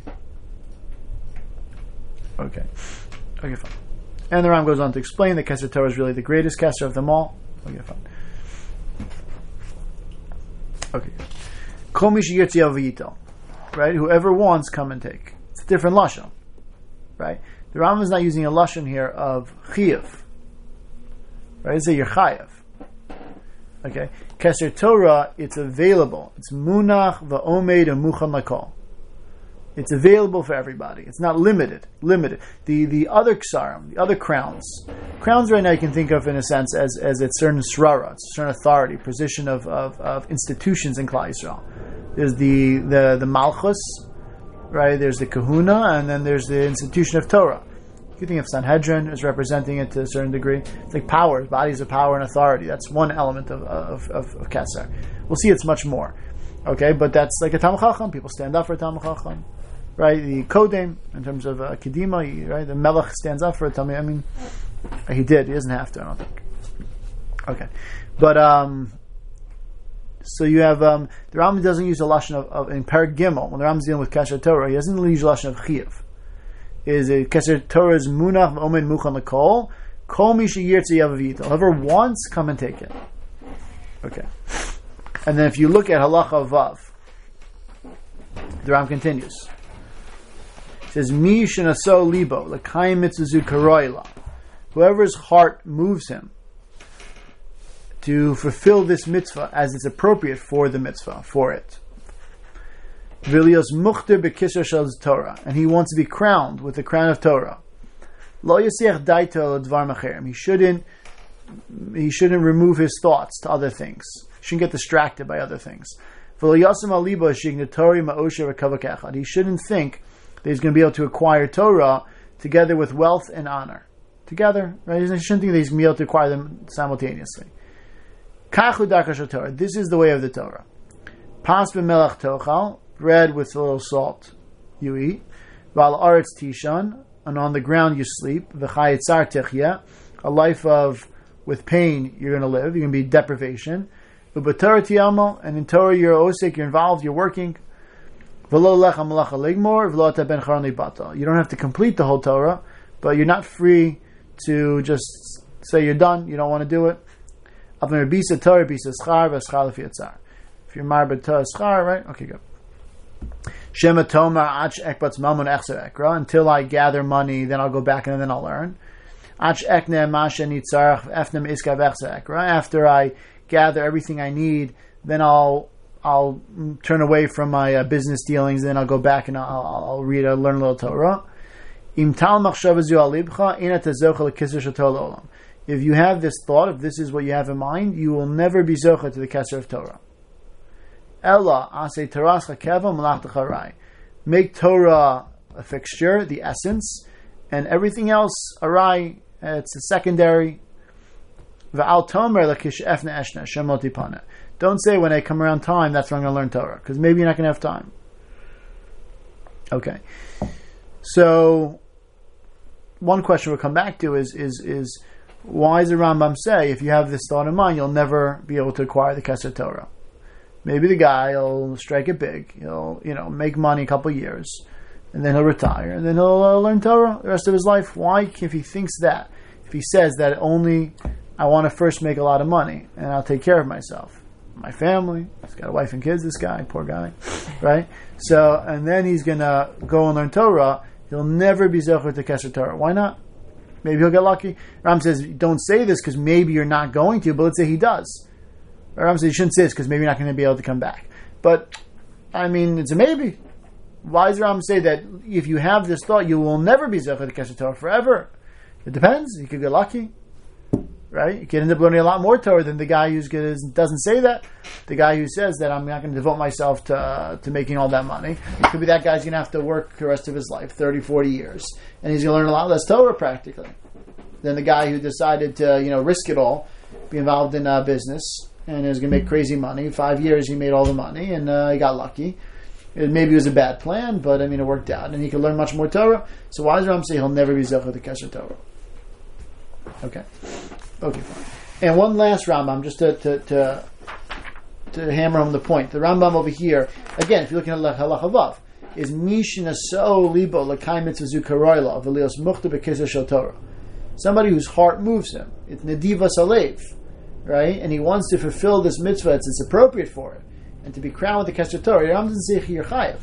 Okay, okay, fine. And the Ram goes on to explain that Keser Torah is really the greatest Keser of them all. Okay, fine. Okay. Kol mi sheyirtza yoav yitol. Right, whoever wants, come and take. It's a different lashon. Right, the Ram is not using a lashon here of chiyuv. Right, it's a yerchayev. Okay, Keser Torah, it's available. It's munach va'omed and muchan lakol. It's available for everybody. It's not limited. Limited. The the other ksarim, the other crowns, crowns right now you can think of in a sense as as a certain srara, it's a certain authority, position of, of, of institutions in Klal Yisrael. There's the, the the malchus, right? There's the kahuna, and then there's the institution of Torah. You think of Sanhedrin as representing it to a certain degree. It's like powers, bodies of power and authority. That's one element of of, of, of Keser. We'll see it's much more. Okay, but that's like a Talmid Chacham. People stand up for a Talmid Chacham. Right? The Kodem, in terms of uh, Kedima, he, right? The Melech stands up for a Talmid. I mean, he did. He doesn't have to, I don't think. Okay. But, um, so you have, um, the Rambam doesn't use a lashon of, of in Perek Gimel, when the Rambam is dealing with Keser Torah, he doesn't use a lashon of Chiyuv. Is a Keser Torah's munach omen muchan lakol kol mi sheyirtza yoav yitol. Whoever wants, come and take it. Okay, and then if you look at halacha vav, the Ram continues. It says mi shenaso libo l'kayim mitzuzu karoila. Whoever's heart moves him to fulfill this mitzvah as it's appropriate for the mitzvah for it. Vilios muchter bekisar shel Torah, and he wants to be crowned with the crown of Torah. Lo yasiach daito l'dvar macherim. He shouldn't. He shouldn't remove his thoughts to other things. He shouldn't get distracted by other things. V'lo yasam alibo shignatori ma'osher v'kavak echad. He shouldn't think that he's going to be able to acquire Torah together with wealth and honor. Together, right? He shouldn't think that he's going to be able to acquire them simultaneously. Kachu darkash Torah. This is the way of the Torah. Pas b'melach tochal. Bread with a little salt you eat. Val aretz tishan, and on the ground you sleep. V'chayit tzar techya, a life of with pain you're going to live. You're going to be deprivation. U'b'torah tiyamo, and in Torah you're osik, you're involved, you're working. V'lo lecha malacha ligmor, v'lo ta ben charon libata. You don't have to complete the whole Torah, but you're not free to just say you're done. You don't want to do it. Avnei bisa Torah bisa schar v'schar lefi tzar. If you're married Torah schar, right? Okay, good. Shema Tomar Ach Ekbatz Mamun Echser Ekra. Until I gather money, then I'll go back and then I'll learn. Ach Ekne Masha Nitzarach Efnem Iskav Echser Ekra. After I gather everything I need, then I'll I'll turn away from my uh, business dealings. Then I'll go back and I'll, I'll read, I'll learn a little Torah. Im Tal Machshavazu Alibcha Ina Tezocha Lekisser Shatol Olam. If you have this thought, if this is what you have in mind, you will never be zocha to the Keser of Torah. Ella asay Torah chakeva malach techarai. Make Torah a fixture, the essence, and everything else arai. It's a secondary. V'al tomer lakish efna eshna shemot ipana. Don't say when I come around time that's when I'm going to learn Torah, because maybe you're not going to have time. Okay, so one question we'll come back to is is is why does the Rambam say if you have this thought in mind you'll never be able to acquire the Keser Torah? Maybe the guy will strike it big. He'll, you know, make money a couple of years, and then he'll retire, and then he'll uh, learn Torah the rest of his life. Why, if he thinks that, if he says that only I want to first make a lot of money, and I'll take care of myself, my family, he's got a wife and kids, this guy, poor guy, right? So, and then he's going to go and learn Torah, he'll never be zocher to Keser Torah. Why not? Maybe he'll get lucky. Ram says, don't say this because maybe you're not going to, but let's say he does. Ram says, you shouldn't say this because maybe you're not going to be able to come back. But, I mean, it's a maybe. Why does Ram say that if you have this thought, you will never be zocher to Keser Torah forever? It depends. You could get lucky. Right? You could end up learning a lot more Torah than the guy who doesn't say that. The guy who says that I'm not going to devote myself to uh, to making all that money. It could be that guy's going to have to work the rest of his life, thirty, forty years. And he's going to learn a lot less Torah practically than the guy who decided to, you know, risk it all, be involved in uh, business, and is going to make crazy money. Five years he made all the money, and uh, he got lucky. It maybe was a bad plan, but I mean it worked out, and he could learn much more Torah. So why does Ram say he'll never be Zocher the Kesher Torah? Okay, okay, fine. And one last Rambam, just to to, to to hammer home the point. The Rambam over here, again, if you're looking at Halacha Vav, is Mishna So Libo L'Kai Mitzvah Zukaroila V'Lios Muchta B'Kisar Shel Torah. Somebody whose heart moves him. It's Nediva Salev, right? And he wants to fulfill this mitzvah as it's appropriate for it, and to be crowned with the Kesher Torah. Rambam doesn't say Chiyur Chayev.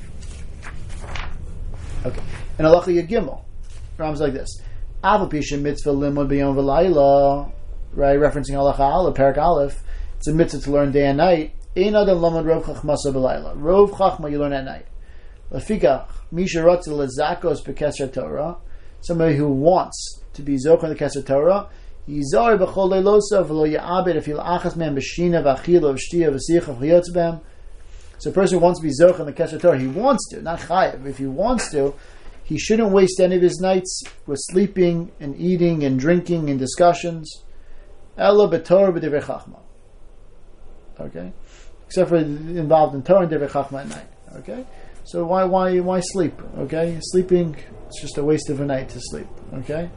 Okay. And Halacha Yagimel, Rambam's like this: Aval Pisha Mitzvah Limud B'Yom V'Layla, right? Referencing Halacha Aleph, Parak Aleph. It's a mitzvah to learn day and night. Ein Adam Lamad Rov Chachmasa B'Layla. Rov Chachma you learn at night. Lafikach Misha Rotzel Lezakos B'Kesher Torah. Somebody who wants to be Zocher in the Kesher Torah. Yizar B'Chol Leilosa V'Lo Ya'abed Afil Achas Men B'Shina V'Achila V'Shtia V'Sicha V'Yotz B'Hem. So a person who wants to be Zocher in the Kesher Torah, he wants to, not Chayev. If he wants to, he shouldn't waste any of his nights with sleeping and eating and drinking and discussions. Ella B'Torah B'Divrei Chachma. Okay? Except for involved in Torah and Divrei Chachma at night. Okay? So why why why sleep? Okay? Sleeping, it's just a waste of a night to sleep. Okay?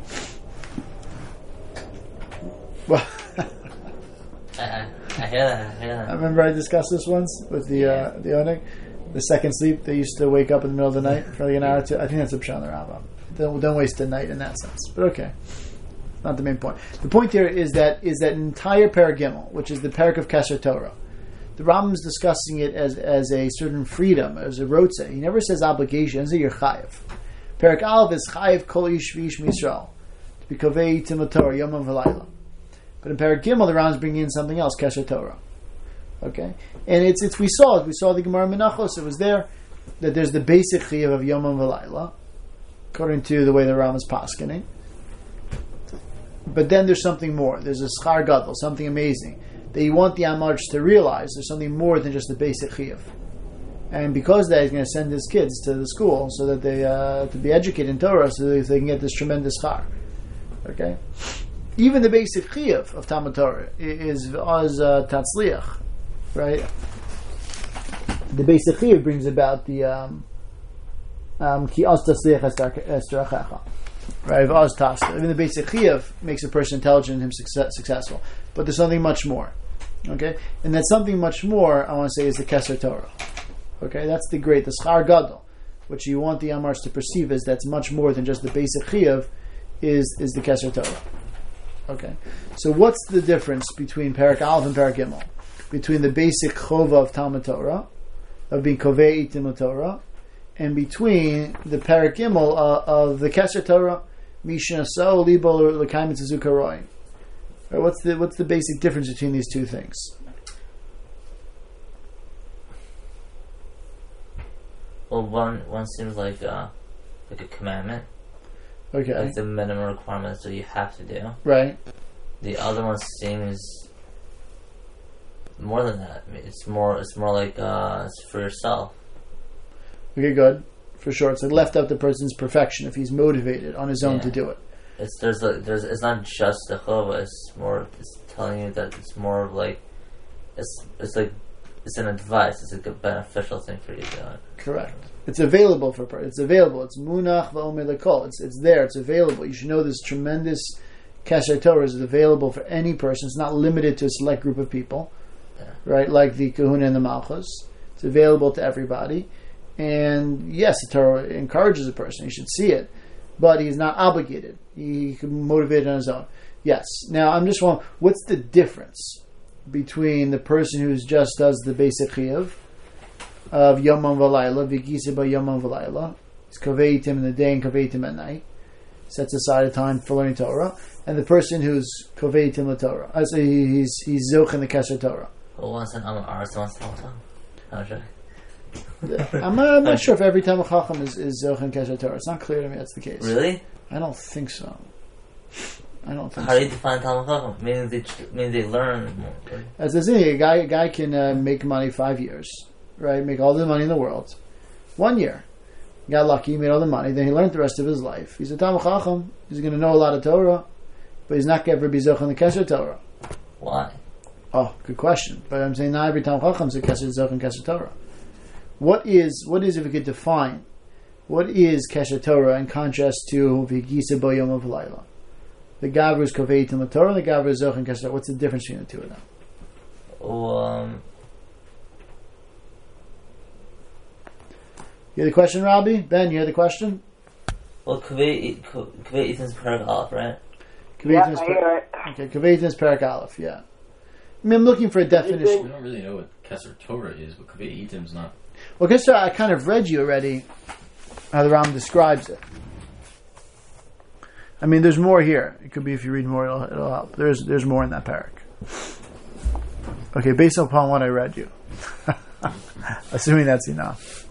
Well, I, I, I hear that. I hear that. I remember I discussed this once with the Yeah. uh, the Onig. The second sleep, they used to wake up in the middle of the night for like an hour or two. I think that's a Pshat Rambam. Don't, don't waste the night in that sense. But okay. Not the main point. The point here is that is that entire Parak Gimel, which is the Parak of Kesher Torah, the Rambam is discussing it as as a certain freedom, as a rotze. He never says obligation. He says you're chayiv. Parak Aleph is chayiv kol ish v'ish Yisrael to be kovei timot Torah yomam v'layla. But in Parak Gimel, the Rambam is bringing in something else, Kesher Torah. Okay, and it's it's we saw it. We saw the Gemara Menachos. It was there that there's the basic chiyuv of yomam v'layla, according to the way the Rambam is paskening. But then there's something more. There's a schar gadol, something amazing that you want the Amarj to realize. There's something more than just the basic chiyuv, and because of that, he's going to send his kids to the school so that they uh, to be educated in Torah, so that they can get this tremendous schar. Okay, even the basic chiyuv of Talmud Torah is as uh, tatzliach, right? The basic chiyuv brings about the um, um, ki az tatzliach Esther Achacha. Right, Oz Tasta. Even the basic chiyuv makes a person intelligent and him success, successful. But there's something much more. Okay? And that something much more, I want to say, is the Kesher Torah. Okay? That's the great, the Schar Gadol, which you want the Amars to perceive as that's much more than just the basic chiyuv, is, is the Kesher Torah. Okay? So what's the difference between Parak Aleph and Parak Gimel? Between the basic chova of Talmud Torah, of being kovei timut Torah, and between the Parak Gimel uh, of the Kesher Torah, Mishnah So Libo L'Kai Mitzvah Zukaroi. What's the what's the basic difference between these two things? Well, one one seems like uh, like a commandment. Okay. Like the minimum requirements that you have to do. Right. The other one seems more than that. I mean, it's more it's more like uh, it's for yourself. Okay, good. For sure. It's like left up to the person's perfection if he's motivated on his own Yeah. to do it. It's there's a, there's it's not just the chova. It's more it's telling you that it's more of like it's it's like it's an advice. It's like a beneficial thing for you to do it. Correct. It's available for per- it's available. It's munach v'omer lekol. It's it's there. It's available. You should know this tremendous Kesher Torah is available for any person. It's not limited to a select group of people, Yeah. right? Like the Kahuna and the Malchus. It's available to everybody. And yes, the Torah encourages a person. He should see it. But he's not obligated. He can motivate on his own. Yes. Now, I'm just wondering, what's the difference between the person who just does the basic chiyuv of Yomam V'Layla, V'gisa ba Yomam V'Layla, he's kaveitim in the day and kaveitim at night, sets aside a time for learning Torah, and the person who's kaveitim the Torah, I say he's he's zoch in the Kesher Torah. Who wants an Amar Ars, wants to tell I'm sure. I'm not, I'm not sure if every time a chacham is, is zoch in Kesher Torah. It's not clear to me that's the case. Really? I don't think so. I don't think How so. do you define Talmud Chacham? Meaning they meaning they learn more. Right? As there's a guy, a guy can uh, make money five years, right? Make all the money in the world. One year, got lucky, made all the money. Then he learned the rest of his life. He's a Talmud Chacham. He's going to know a lot of Torah, but he's not going to ever be zoch in the Kesher Torah. Why? Oh, good question. But I'm saying not every Talmud Chacham is a Kesher zoch in Kesher Torah. what is what is if we could define what is Kesher Torah in contrast to V'gisa Bo Yom V'Layla? The Gavra is Kovei Tim Torah, and the Gavra is Zoch and Kesher. What's the difference between the two of them? Well, um, you hear the question, Robbie? Ben, you hear the question? well, Kaveh Kaveh Ethan's Parak Aleph, right? Kaveitim Yeah, is I per- hear it. Okay, Kaveitim is Parak Aleph, yeah. I mean, I'm looking for a We definition. don't really know what Kesser Torah is, but Kaveh Etim's not. Well, Kesher, I kind of read you already how the Ram describes it. I mean, there's more here. It could be if you read more, it'll, it'll help. There's there's more in that parak. Okay, based upon what I read you. Assuming that's enough.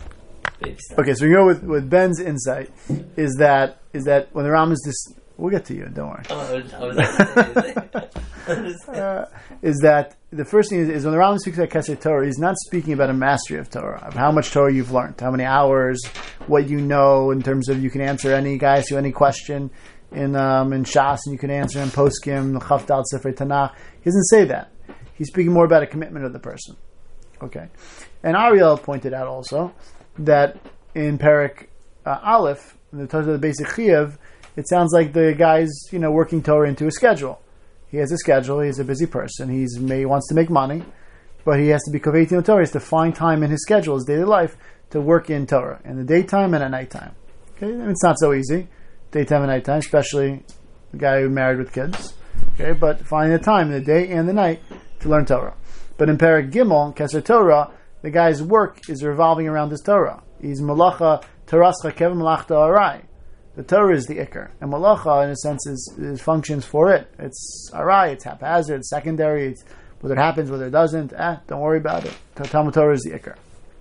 Baby step. Okay, so we go with, with Ben's insight is that is that when the Ram is this, we'll get to you. Don't worry. Oh, I was, I was like, I was like, Uh, is that the first thing is, is when the Ram speaks about Kesser Torah, he's not speaking about a mastery of Torah, of how much Torah you've learned, how many hours, what you know in terms of you can answer any guys to any question in um, in Shas, and you can answer in Poskim, Chaf Dal Sefer Tanakh. He doesn't say that. He's speaking more about a commitment of the person. Okay, and Ariel pointed out also that in Parak uh, Aleph, in the terms of the basic Chiyuv, it sounds like the guy's you know working Torah into a schedule. He has a schedule. He's a busy person. He's he wants to make money, but he has to be Kaveitim Torah. He has to find time in his schedule, his daily life, to work in Torah in the daytime and at nighttime. Okay, I mean, it's not so easy, daytime and nighttime, especially the guy who married with kids. Okay, but finding the time in the day and the night to learn Torah. But in Parak Gimel, Kesser Torah, the guy's work is revolving around his Torah. He's Malacha Torascha Kevin Malachta Arai. The Torah is the ikar, and Malacha, in a sense, is, is functions for it. It's arai, it's haphazard, it's secondary. It's whether it happens, whether it doesn't. Eh, don't worry about it. Talmud Torah is the ikar.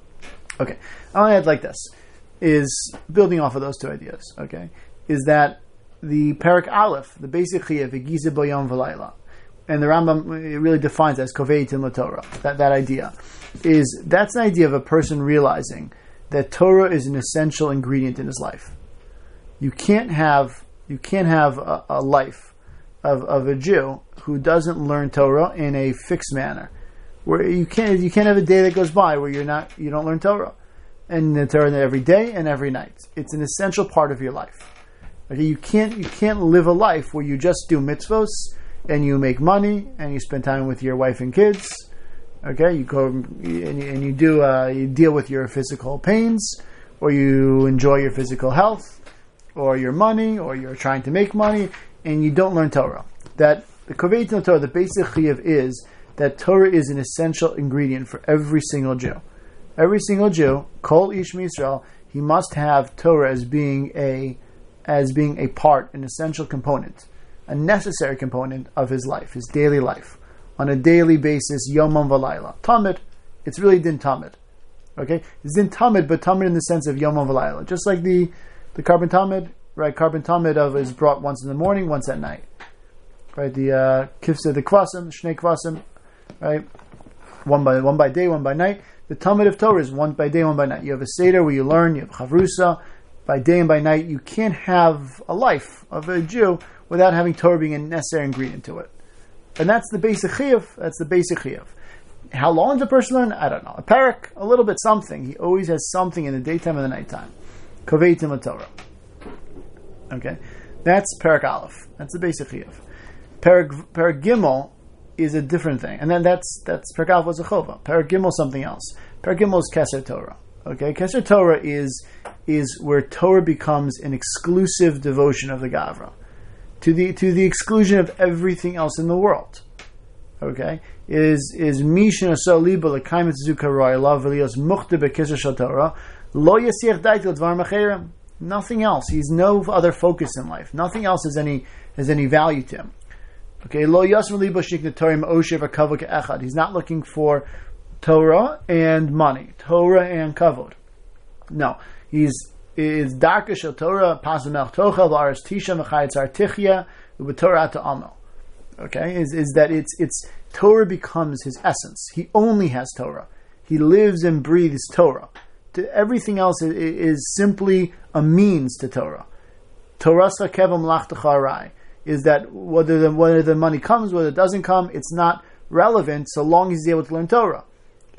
Okay, I want to add like this: is building off of those two ideas. Okay, is that the Parak Aleph, the basic chiyuv, V'giza Bo Yom V'Layla, and the Rambam really defines it as Koveitim LaTorah. That that idea is that's an idea of a person realizing that Torah is an essential ingredient in his life. You can't have you can't have a, a life of, of a Jew who doesn't learn Torah in a fixed manner. Where you can't you can't have a day that goes by where you're not you don't learn Torah, and the Torah every day and every night. It's an essential part of your life. Okay, you can't you can't live a life where you just do mitzvos and you make money and you spend time with your wife and kids. Okay, you go and you, and you do uh, you deal with your physical pains, or you enjoy your physical health, or your money, or you're trying to make money, and you don't learn Torah. That the Koveitim Torah, the basic chiyuv is that Torah is an essential ingredient for every single Jew. Every single Jew, Kol Ish Yisrael, he must have Torah as being a as being a part, an essential component, a necessary component of his life, his daily life, on a daily basis, Yomam V'Layla. Tamid, it's really Din Tamid. Okay, it's Din Tamid, but Tamid in the sense of Yomam V'Layla, just like the The carbon tamid, right? Carbon tamid of is brought once in the morning, once at night, right? The uh, kifsa, the kvasim, shnei kvasim, right? One by one by day, one by night. The tamid of Torah is one by day, one by night. You have a seder where you learn. You have chavrusa by day and by night. You can't have a life of a Jew without having Torah being a necessary ingredient to it, and that's the basic chiyuv. That's the basic chiyuv. How long does a person learn? I don't know. A parak, a little bit something. He always has something in the daytime and the nighttime. Koveitim LaTorah. Okay, that's Parak Aleph. That's the basic chiyuv. Parak Parak Gimel is a different thing, and then that's that's Parak Aleph was a chova. Parak Gimel something else. Parak Gimel is Kesser Torah. Okay, Kesser Torah is is where Torah becomes an exclusive devotion of the Gavra, to the to the exclusion of everything else in the world. Okay, is is Mishin Asal Liba Lekaimet Zukaroy Lav Velios Muchte BeKesser Shel Torah. Lo yasich daitel dvar macherim. Nothing else. He's no other focus in life. Nothing else has any has any value to him. Okay. Lo yasmer libo shikna torim osher v'kavod ke'echad. He's not looking for Torah and money, Torah and kavod. No, he's is darka shel Torah pasumel tochel v'aras tisha v'chayetz artichya v'torah ta'amel. Okay, is is that it's it's Torah becomes his essence. He only has Torah. He lives and breathes Torah. To everything else is, is simply a means to Torah. Torascha kevam lachtacharai is that whether the, whether the money comes, whether it doesn't come, it's not relevant so long as he's able to learn Torah.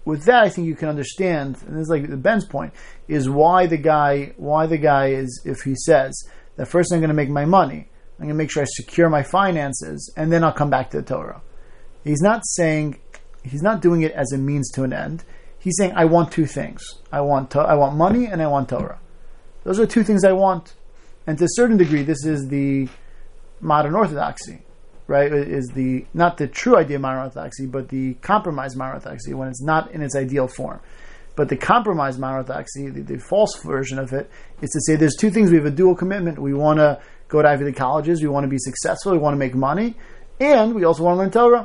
with that, I think you can understand, and this is like Ben's point, is why the guy, why the guy is, if he says that first I'm going to make my money, I'm going to make sure I secure my finances, and then I'll come back to the Torah. He's not saying, he's not doing it as a means to an end. He's saying, I want two things. I want to, I want money and I want Torah. Those are two things I want. And to a certain degree, this is the modern orthodoxy, right? It is the, not the true idea of modern orthodoxy, but the compromised modern orthodoxy when it's not in its ideal form. But the compromised modern orthodoxy, the, the false version of it, is to say there's two things. We have a dual commitment. We want to go to Ivy League colleges. We want to be successful. We want to make money. And we also want to learn Torah.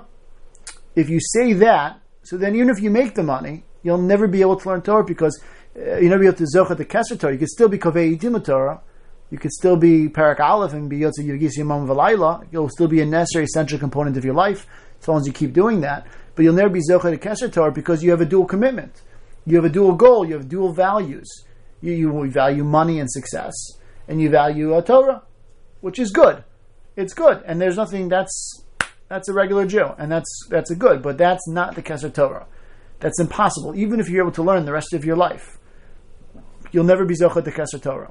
If you say that, so then even if you make the money, you'll never be able to learn Torah because uh, you'll never be able to zocha the Kesher Torah. You could still be Kovei Itim Torah. You could still be Parak Aleph and be Yotze Yevgis Yamam V'Layla. You'll still be a necessary, essential component of your life as long as you keep doing that. But you'll never be zocha the Kesher Torah because you have a dual commitment. You have a dual goal. You have dual values. You, you value money and success, and you value uh, Torah, which is good. It's good, and there's nothing that's that's a regular Jew, and that's that's a good. But that's not the Kesher Torah. That's impossible. Even if you're able to learn the rest of your life, you'll never be zocha the Kesher Torah.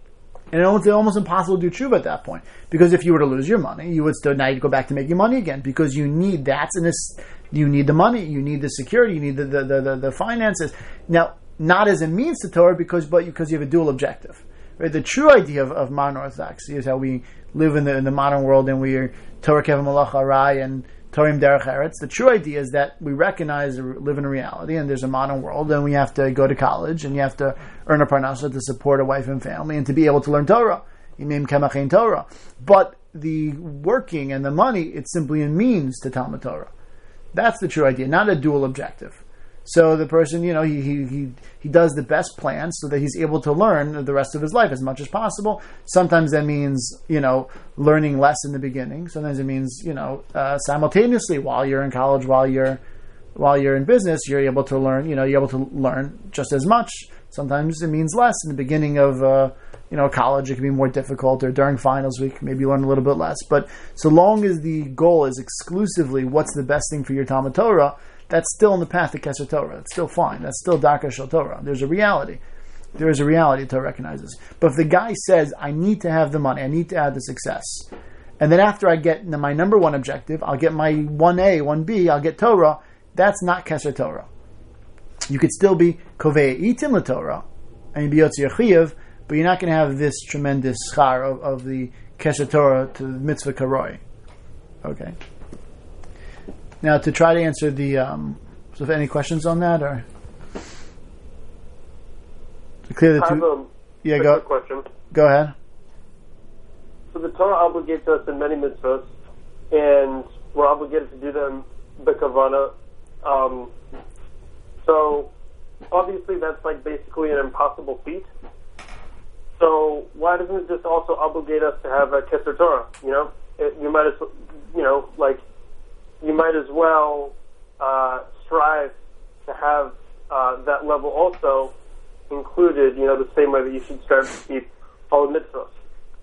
And it's almost impossible to do tshuva at that point. Because if you were to lose your money, you would still now you'd go back to making money again. Because you need that's in this you need the money, you need the security, you need the the, the, the, the finances. Now, not as a means to Torah because but because you have a dual objective. Right? The true idea of, of modern orthodoxy is how we live in the in the modern world and we are Torah Kevin Malach Arai and Torim Derech Eretz. The true idea is that we recognize we live in a reality and there's a modern world and we have to go to college and you have to earn a parnasa to support a wife and family and to be able to learn Torah. Imim Kemachein Torah. But the working and the money, it's simply a means to Talmud Torah. That's the true idea, not a dual objective. So the person, you know, he, he he he does the best plan so that he's able to learn the rest of his life as much as possible. Sometimes that means, you know, learning less in the beginning. Sometimes it means, you know, uh, simultaneously while you're in college, while you're while you're in business, you're able to learn. You know, you're able to learn just as much. Sometimes it means less in the beginning of, uh, you know, college. It can be more difficult, or during finals week, maybe learn a little bit less. But so long as the goal is exclusively what's the best thing for your Talmud Torah, that's still in the path of Kesher Torah. That's still fine. That's still Darka Shel Torah. There's a reality. There is a reality Torah recognizes. But if the guy says, I need to have the money, I need to have the success, and then after I get my number one objective, I'll get my one A, one B, I'll get Torah, that's not Kesher Torah. You could still be Kovei Itim LaTorah, and you'd be Yotze Yechiyev, but you're not going to have this tremendous schar of, of the Kesher Torah to the mitzvah karoi. Okay. Now, to try to answer the, um, so if any questions on that, or to clear the I have two, a yeah, go, question. Go ahead. So the Torah obligates us in many mitzvahs, and we're obligated to do them b'kavana. Um, so obviously that's like basically an impossible feat. So why doesn't it just also obligate us to have a Kesser Torah? You know, it, you might as you know like. You might as well uh, strive to have uh, that level also included, you know, the same way that you should strive to keep all the mitzvahs.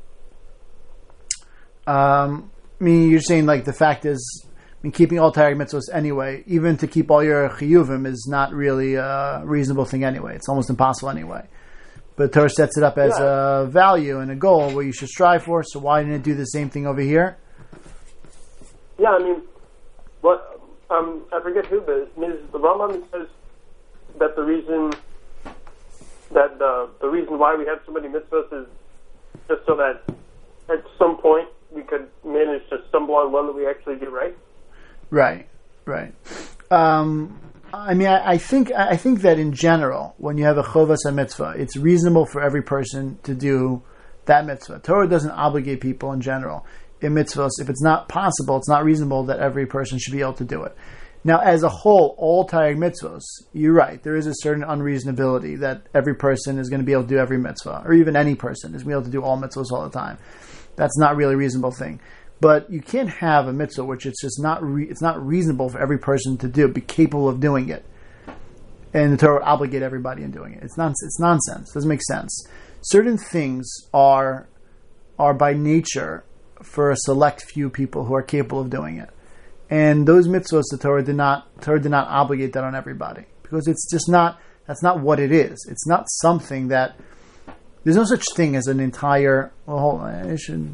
Um, I mean, you're saying, like, the fact is, I mean, keeping all Taryag mitzvahs anyway, even to keep all your chiyuvim is not really a reasonable thing anyway. It's almost impossible anyway. But Torah sets it up as yeah. a value and a goal where you should strive for, so why didn't it do the same thing over here? Yeah, I mean, What um, I forget who, but the Rambam says that the reason that the the reason why we have so many mitzvahs is just so that at some point we could manage to stumble on one that we actually do right. Right, right. Um, I mean, I, I think I think that in general, when you have a chovas mitzvah, it's reasonable for every person to do that mitzvah. Torah doesn't obligate people in general. In mitzvahs, if it's not possible, it's not reasonable that every person should be able to do it. Now, as a whole, all Taryag mitzvahs, you're right, there is a certain unreasonability that every person is going to be able to do every mitzvah, or even any person is going to be able to do all mitzvahs all the time. That's not really a reasonable thing. But you can't have a mitzvah which it's just not re- it's not reasonable for every person to do, be capable of doing it. And the Torah obligate everybody in doing it. It's non- it's nonsense. It doesn't make sense. Certain things are are by nature for a select few people who are capable of doing it. And those mitzvahs, the Torah did not Torah did not obligate that on everybody. because it's just not, that's not what it is. It's not something that, there's no such thing as an entire, well, hold on, I should,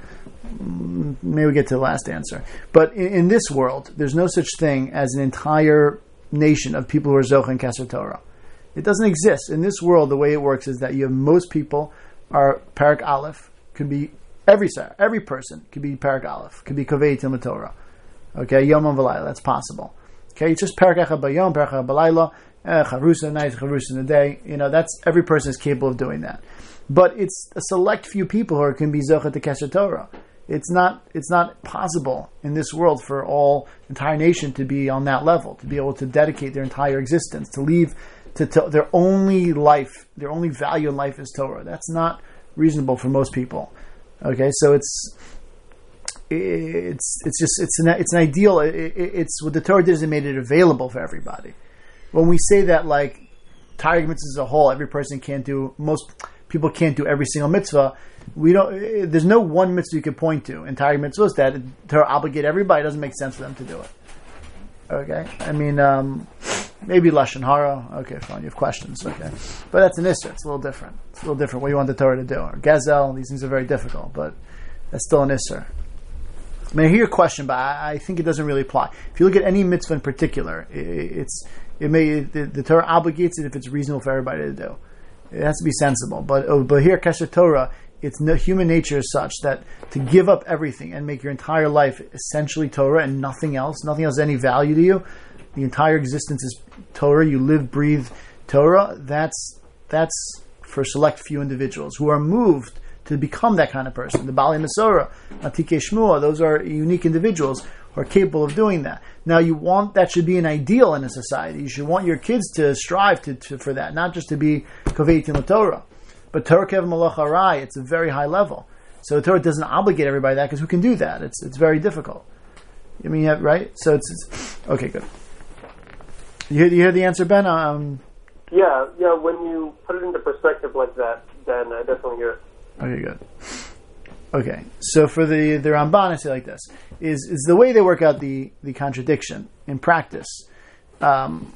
maybe we get to the last answer. But in, in this world, there's no such thing as an entire nation of people who are Zocha and Keser Torah. It doesn't exist. In this world, the way it works is that you have most people are Parak Aleph, could be every every person could be Parak Aleph, could be Kovei Tilmud Torah. Okay, Yom V'Layla, that's possible. Okay, it's just Parak Echad B'Yom, Parak Echad B'Layla, Charusa at night, Charusa in the day. You know, that's, every person is capable of doing that. But it's a select few people who are, can be Zocha to Keser Torah. It's not it's not possible in this world for all entire nation to be on that level, to be able to dedicate their entire existence, to leave to, to their only life, their only value in life is Torah. That's not reasonable for most people. Okay, so it's it's it's just it's an it's an ideal. It, it, it's what the Torah did is it made it available for everybody. When we say that, like, Targum mitzvahs as a whole, every person can't do, most people can't do every single mitzvah. We don't. There's no one mitzvah you could point to in Targum mitzvahs that Torah obligate everybody. It doesn't make sense for them to do it. Okay, I mean, um, maybe Lashon Hara. Okay, fine. You have questions. Okay, but that's an issur. It's a little different. It's a little different. What you want the Torah to do, or Gezel. These things are very difficult, but that's still an issur. I mean, I hear your question, but I, I think it doesn't really apply. If you look at any mitzvah in particular, it, it's it may the, the Torah obligates it if it's reasonable for everybody to do. It has to be sensible. But oh, but here, Keser Torah, it's no, human nature is such that to give up everything and make your entire life essentially Torah and nothing else, nothing else has any value to you, the entire existence is Torah, you live, breathe Torah, that's that's for select few individuals who are moved to become that kind of person. The Baalei Masorah, Atikei Shmuah, those are unique individuals who are capable of doing that. Now, you want, that should be an ideal in a society. You should want your kids to strive to, to for that, not just to be Kovei Tilmud Torah. But Torah Kev Malach Harai, it's a very high level. So Torah doesn't obligate everybody that, because who can do that? It's it's very difficult. I mean, you have, right? So it's, it's okay, good. You hear, you hear the answer, Ben? Um, yeah, yeah. When you put it into perspective like that, then I definitely hear it. Okay, good. Okay, so for the, the Ramban, I say like this, is is the way they work out the, the contradiction in practice. Um,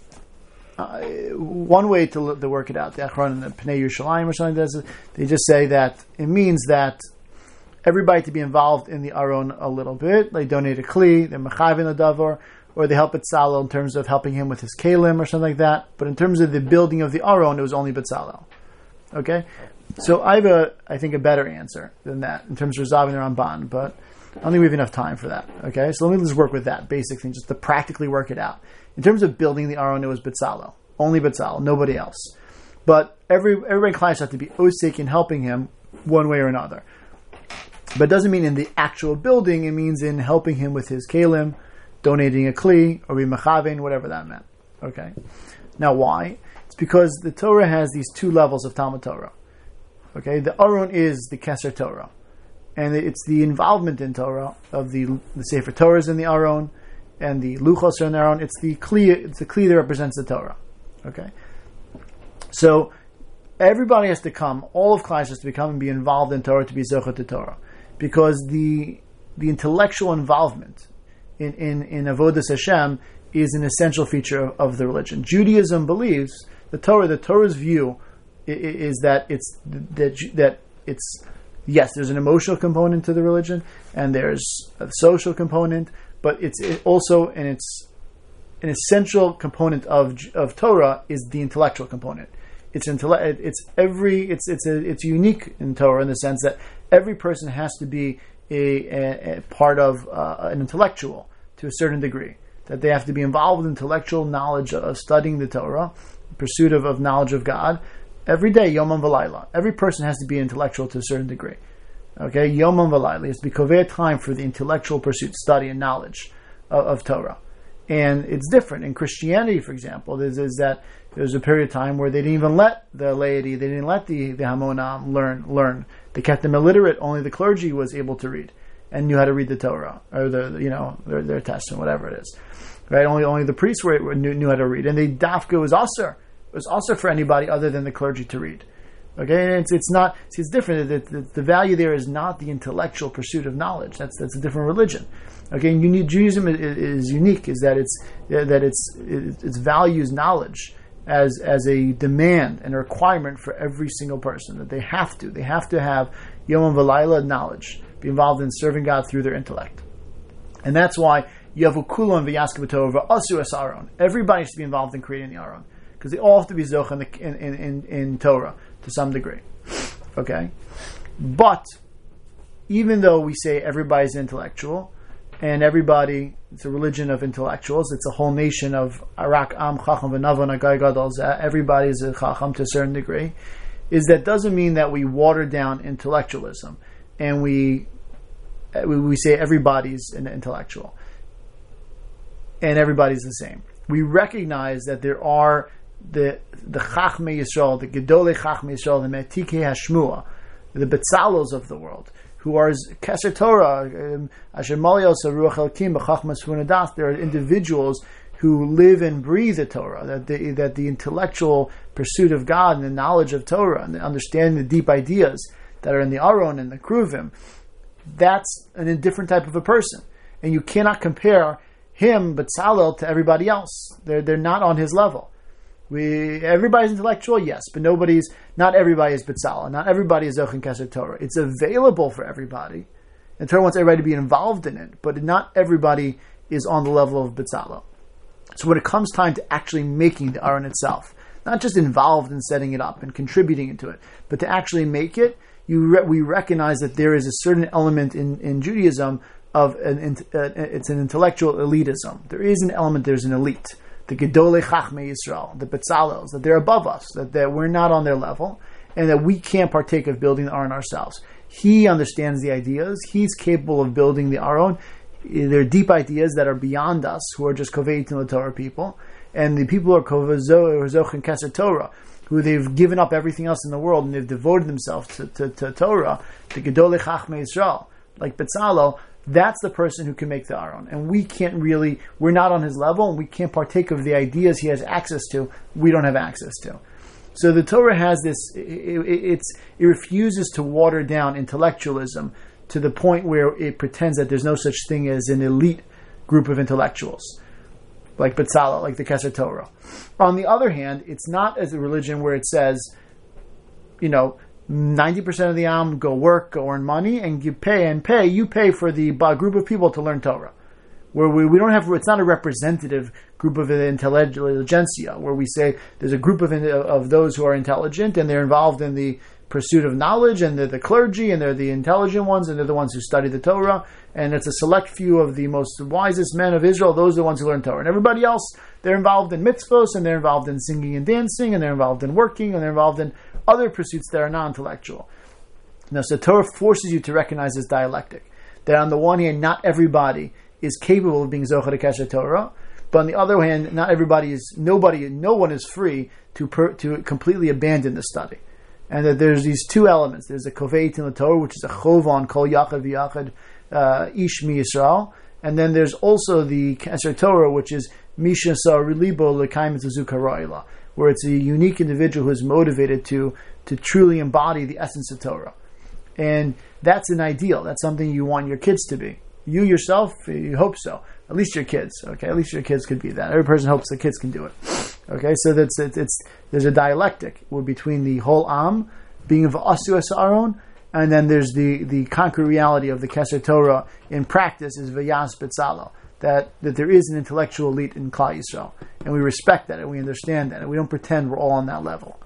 uh, one way to, to work it out, the Achron and the Pnei Yerushalayim or something, does they just say that it means that everybody to be involved in the Aron a little bit. They donate a kli, they're mechavin a davar, or they help Betzalel in terms of helping him with his kalim or something like that. But in terms of the building of the Aron, it was only Betzalel. Okay? So I have a, I think, a better answer than that in terms of resolving the Ramban, but I don't think we have enough time for that. Okay, so let me just work with that basic thing, just to practically work it out. In terms of building the Aron, it was Betzalel, only Betzalel, nobody else. But every everybody in class have to be osik in helping him one way or another. But it doesn't mean in the actual building; it means in helping him with his kalim, donating a kli, or b'mechavein, whatever that meant. Okay, now why? It's because the Torah has these two levels of Talmud Torah. Okay, the Aron is the Keser Torah, and it's the involvement in Torah of the the Sefer Torahs in the Aron, and the Luchos are in the Aron. It's the Kli, it's the Kli that represents the Torah. Okay, so everybody has to come. All of class has to become and be involved in Torah to be Zocha to Torah, because the the intellectual involvement in in in Avodas Hashem is an essential feature of, of the religion. Judaism believes the Torah, the Torah's view is that it's that that it's yes, there's an emotional component to the religion and there's a social component, but it's it also and it's an essential component of of Torah is the intellectual component. It's intellect. It's every. It's it's a, it's unique in Torah in the sense that every person has to be a, a, a part of uh, an intellectual to a certain degree. That they have to be involved with intellectual knowledge of studying the Torah, pursuit of, of knowledge of God. Every day, Yomam V'Layla. Every person has to be intellectual to a certain degree. Okay, Yomam V'Layla has to be kovei time for the intellectual pursuit, study, and knowledge of, of Torah. And it's different in Christianity, for example. There's, there's that there was a period of time where they didn't even let the laity, they didn't let the the Hamonam learn learn. They kept them illiterate. Only the clergy was able to read and knew how to read the Torah or the you know their their testament, whatever it is. Right? Only only the priests were, knew, knew how to read, and the dafka was also. It was also for anybody other than the clergy to read. Okay, and it's it's not. See, it's different. The, the, the value there is not the intellectual pursuit of knowledge. That's that's a different religion. Okay, and you need, Judaism is, is unique. Is that it's that it's it, its values knowledge as as a demand and a requirement for every single person, that they have to they have to have Yom V'Layla knowledge, be involved in serving God through their intellect, and that's why Yavu Kulam V'Yaska B'Torah V'Asu Es Aron. Everybody needs to be involved in creating the Aron, because they all have to be zoch in, the, in, in, in, in Torah to some degree. Okay, but even though we say everybody's intellectual, and everybody, it's a religion of intellectuals, it's a whole nation of Arak Am Chacham V'Navon Agai Gadol Zeh, everybody is a Chacham to a certain degree, is that doesn't mean that we water down intellectualism and we we, we say everybody's an intellectual and everybody's the same. We recognize that there are the the Chachmei Yisrael, the Gedolei Chachmei Yisrael, the Metikei Hashmua, the Betzalos of the world, who are Keser Torah, Asher Malios Ruach Elkim B'Chachmas Funadas. There are individuals who live and breathe the Torah, that the, that the intellectual pursuit of God and the knowledge of Torah and the understanding the deep ideas that are in the Aron and the Kruvim, that's an, a different type of a person. And you cannot compare him, Betzalel, to everybody else. They're, they're not on his level. We everybody's intellectual, yes, but nobody's, not everybody is Betzalel. Not everybody is Zoch and Keser Torah. It's available for everybody. And Torah wants everybody to be involved in it, but not everybody is on the level of Betzalel. So when it comes time to actually making the Aron itself, not just involved in setting it up and contributing into it, but to actually make it, you re- we recognize that there is a certain element in, in Judaism of an, uh, it's an intellectual elitism. There is an element, there's an elite. The Gedolei Chachmei Yisrael, the Betzalels, that they're above us, that, that we're not on their level, and that we can't partake of building the Aron ourselves. He understands the ideas. He's capable of building the Aron. There are deep ideas that are beyond us, who are just Kovei Yitin Torah people, and the people who are Zoch and Keser Torah, who they've given up everything else in the world and they've devoted themselves to, to, to Torah, the Gedolei Chachmei Yisrael, like Betzalel. That's the person who can make the Aron. And we can't really, we're not on his level, and we can't partake of the ideas he has access to, we don't have access to. So the Torah has this, it, it, it's, it refuses to water down intellectualism to the point where it pretends that there's no such thing as an elite group of intellectuals, like Betzalel, like the Keser Torah. On the other hand, it's not as a religion where it says, you know, ninety percent of the Am go work, go earn money, and you pay and pay. You pay for the uh, group of people to learn Torah. Where we, we don't have, it's not a representative group of intelligentsia, where we say there's a group of of those who are intelligent and they're involved in the pursuit of knowledge, and they're the clergy, and they're the intelligent ones, and they're the ones who study the Torah, and it's a select few of the most wisest men of Israel, those are the ones who learn Torah. And everybody else, they're involved in mitzvos, and they're involved in singing and dancing, and they're involved in working, and they're involved in other pursuits that are non-intellectual. Now, so Torah forces you to recognize this dialectic, that on the one hand, not everybody is capable of being Zochar Keser Torah, but on the other hand, not everybody is, nobody, no one is free to per, to completely abandon the study. And that there's these two elements. There's a Kovei Yitin Torah, which is a Chovan Kol Yachad V'Yachad uh, Ish Mi Yisrael, and then there's also the Keser Torah, which is Misha Sa Relibo L'Kaim Tzuzuk Hara'ila, where it's a unique individual who is motivated to to truly embody the essence of Torah. And that's an ideal. That's something you want your kids to be. You yourself, you hope so. At least your kids, okay? At least your kids could be that. Every person hopes the kids can do it. Okay, so that's it's, it's there's a dialectic where between the whole Am being of Asu Es Aron, and then there's the, the concrete reality of the Keser Torah in practice is V'yas Betzalel, that that there is an intellectual elite in Klal Yisrael, and we respect that and we understand that, and we don't pretend we're all on that level.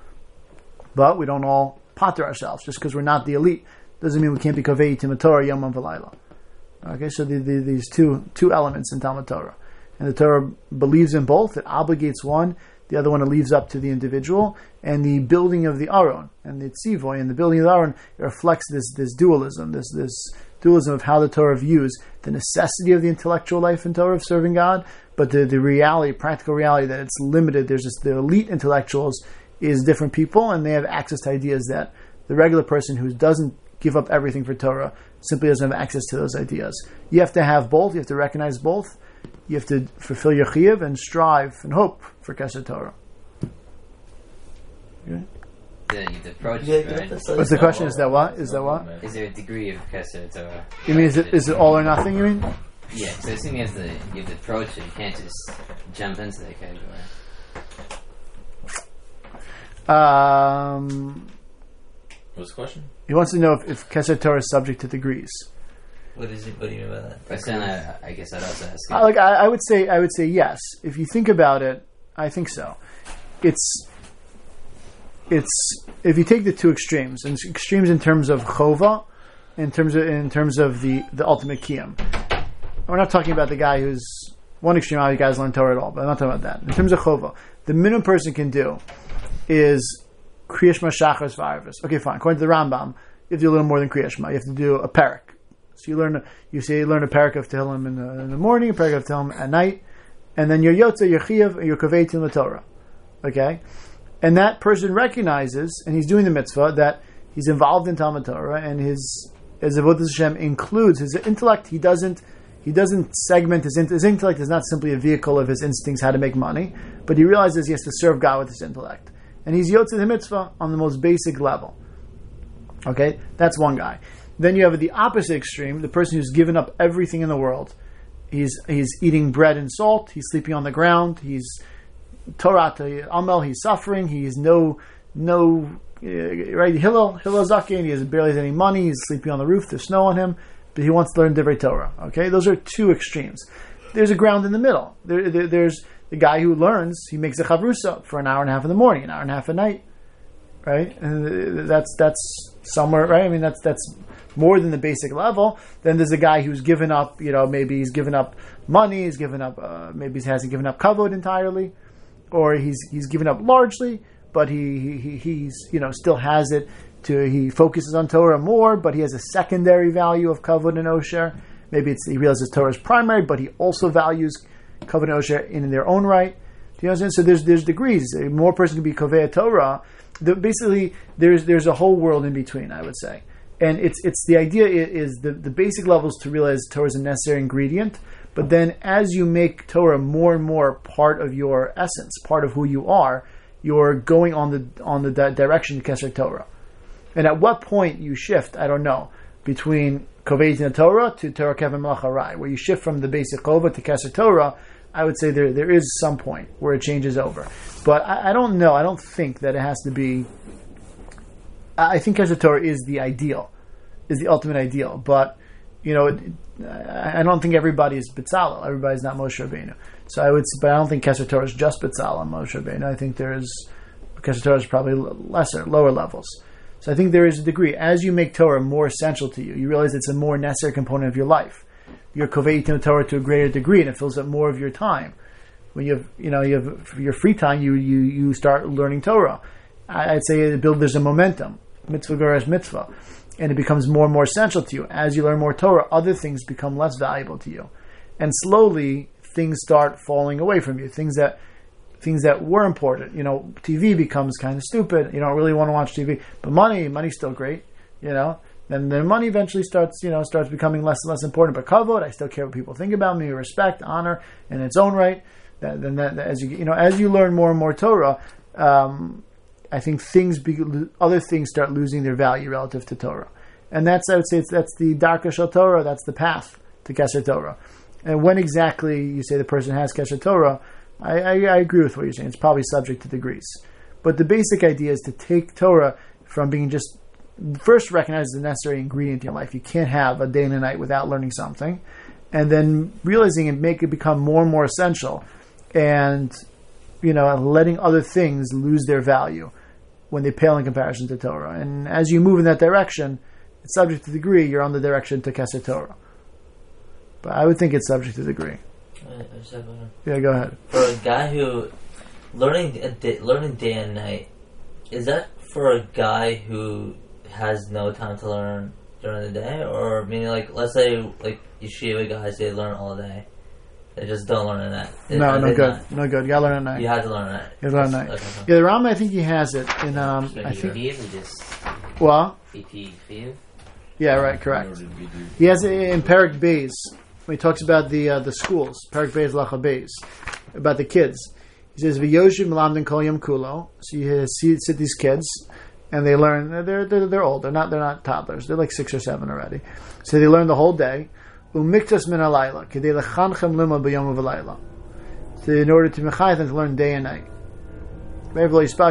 But we don't all pater ourselves just because we're not the elite. Doesn't mean we can't be Kovei Yitin Torah Yom V'Layla. Okay, so the, the, these two two elements in Talmud Torah, and the Torah believes in both. It obligates one, the other one it leaves up to the individual. And the building of the Aron and the Tzivoy and the building of the Aron reflects this this dualism, this this dualism of how the Torah views the necessity of the intellectual life in Torah of serving God, but the, the reality, practical reality that it's limited. There's just the elite intellectuals is different people, and they have access to ideas that the regular person who doesn't give up everything for Torah simply doesn't have access to those ideas. You have to have both. You have to recognize both. You have to fulfill your chiyuv and strive and hope for Keser Torah. Okay? to, you have to approach Yeah, it, you have right? to say What's the so. question? Is that what? Is that what? Is there a degree of Keser Torah? You mean is it is it all or nothing? You mean? Yeah, so I assume you have to you have to approach it. You can't just jump into that category. Um, What's the question? he wants to know if, if Keser Torah is subject to degrees. What is it? What do you mean by that? But then I, I guess I'd also ask. I, like I, I would say, I would say yes. If you think about it, I think so. It's it's if you take the two extremes, and extremes in terms of chova, in terms of in terms of the, the ultimate kiyum. We're not talking about the guy who's one extreme. How you guys learn Torah at all, but I'm not talking about that. In terms of chova, the minimum person can do is Kriyash Ma Shachar V'Arvis. Okay, fine. According to the Rambam, you have to do a little more than Kriyash Ma. You have to do a parak. So you learn, you say you learn a parak of Tehillim in the, in the morning, a parak of Tehillim at night, and then your Yotze, your Chiyav, and your Kavei Tin Torah. Okay, and that person recognizes, and he's doing the mitzvah, that he's involved in Talmud Torah, and his his avodas Hashem includes his intellect. He doesn't he doesn't segment his his intellect is not simply a vehicle of his instincts how to make money, but he realizes he has to serve God with his intellect, and he's Yotze the mitzvah on the most basic level. Okay, that's one guy. Then you have the opposite extreme, the person who's given up everything in the world. He's he's eating bread and salt. He's sleeping on the ground. He's Torah to Amel. He's suffering. He has no no uh, right Hillel Hillel Zaken. He has barely has any money. He's sleeping on the roof. There's snow on him, but he wants to learn Divrei Torah. Okay, those are two extremes. There's a ground in the middle. There, there, there's the guy who learns. He makes a chavrusa for an hour and a half in the morning, an hour and a half at night. Right, and that's that's somewhere. Right, I mean that's that's. more than the basic level. Then there's a guy who's given up, you know, maybe he's given up money, he's given up, uh, maybe he hasn't given up kavod entirely, or he's he's given up largely, but he, he he's, you know, still has it to, he focuses on Torah more, but he has a secondary value of kavod and osher. Maybe it's, he realizes Torah is primary, but he also values kavod and osher in their own right. Do you know what I'm saying? So there's, there's degrees. A more person can be kovei Torah. The, basically, there's, there's a whole world in between, I would say. And it's it's the idea is the, the basic levels to realize Torah is a necessary ingredient, but then as you make Torah more and more part of your essence, part of who you are, you're going on the on the di- direction to Keser Torah. And at what point you shift, I don't know, between Kovei Din Torah to Torah Kevin Malacharai, where you shift from the basic Kova to Keser Torah, I would say there there is some point where it changes over. But I, I don't know, I don't think that it has to be. I think Keser Torah is the ideal, is the ultimate ideal. But, you know, it, I don't think everybody is Betzalel. Everybody's not Moshe Rabbeinu. So I would, but I don't think Keser Torah is just Betzalel and Moshe Rabbeinu. I think there is, Keser Torah is probably lesser, lower levels. So I think there is a degree. As you make Torah more essential to you, you realize it's a more necessary component of your life. You're koveitim Torah to a greater degree, and it fills up more of your time. When you have, you know, you have your free time, you you you start learning Torah. I'd say it build there's a momentum, mitzvah goresh mitzvah, and it becomes more and more essential to you. As you learn more Torah, other things become less valuable to you, and slowly things start falling away from you. Things that things that were important, you know, T V becomes kind of stupid. You don't really want to watch T V, but money, money's still great, you know. Then then money eventually starts, you know, starts becoming less and less important. But kavod, I still care what people think about me, respect, honor, in its own right. That, then that, that as you you know, as you learn more and more Torah, um, I think things, be, other things start losing their value relative to Torah, and that's I would say it's, that's the darka shel Torah. That's the path to Keser Torah. And when exactly you say the person has Keser Torah, I, I, I agree with what you're saying. It's probably subject to degrees, but the basic idea is to take Torah from being just first recognized as a necessary ingredient in your life. You can't have a day and a night without learning something, and then realizing and make it become more and more essential, and you know, letting other things lose their value when they pale in comparison to Torah. And as you move in that direction, it's subject to degree. You're on the direction to Keser Torah. But I would think it's subject to degree. I just have a, Yeah, go ahead. for a guy who learning a day, learning day and night, is that for a guy who has no time to learn during the day, or meaning like let's say like yeshiva guys, they learn all day, they just don't learn at night. They, No, no they good. not. No good. You gotta learn at night. You have to learn at night. You have to learn at night. Okay, okay. Yeah, the Rambam, I think he has it in, um, So I he think, he just well, P P Fiv. yeah, right, correct. He has it in Perek Beis, when he talks about the uh, the schools, Perek Beis Lacha Beis, about the kids. He says, "V'yoshiv melamdin kol yom kulo." So you see, sit these kids, and they learn. They're they're, they're old. They're not they're not toddlers. They're like six or seven already. So they learn the whole day. Umiktas min alayla kedei lechanchem lima b'yom v'layla. So in order to mechayet them to learn day and night. Fine,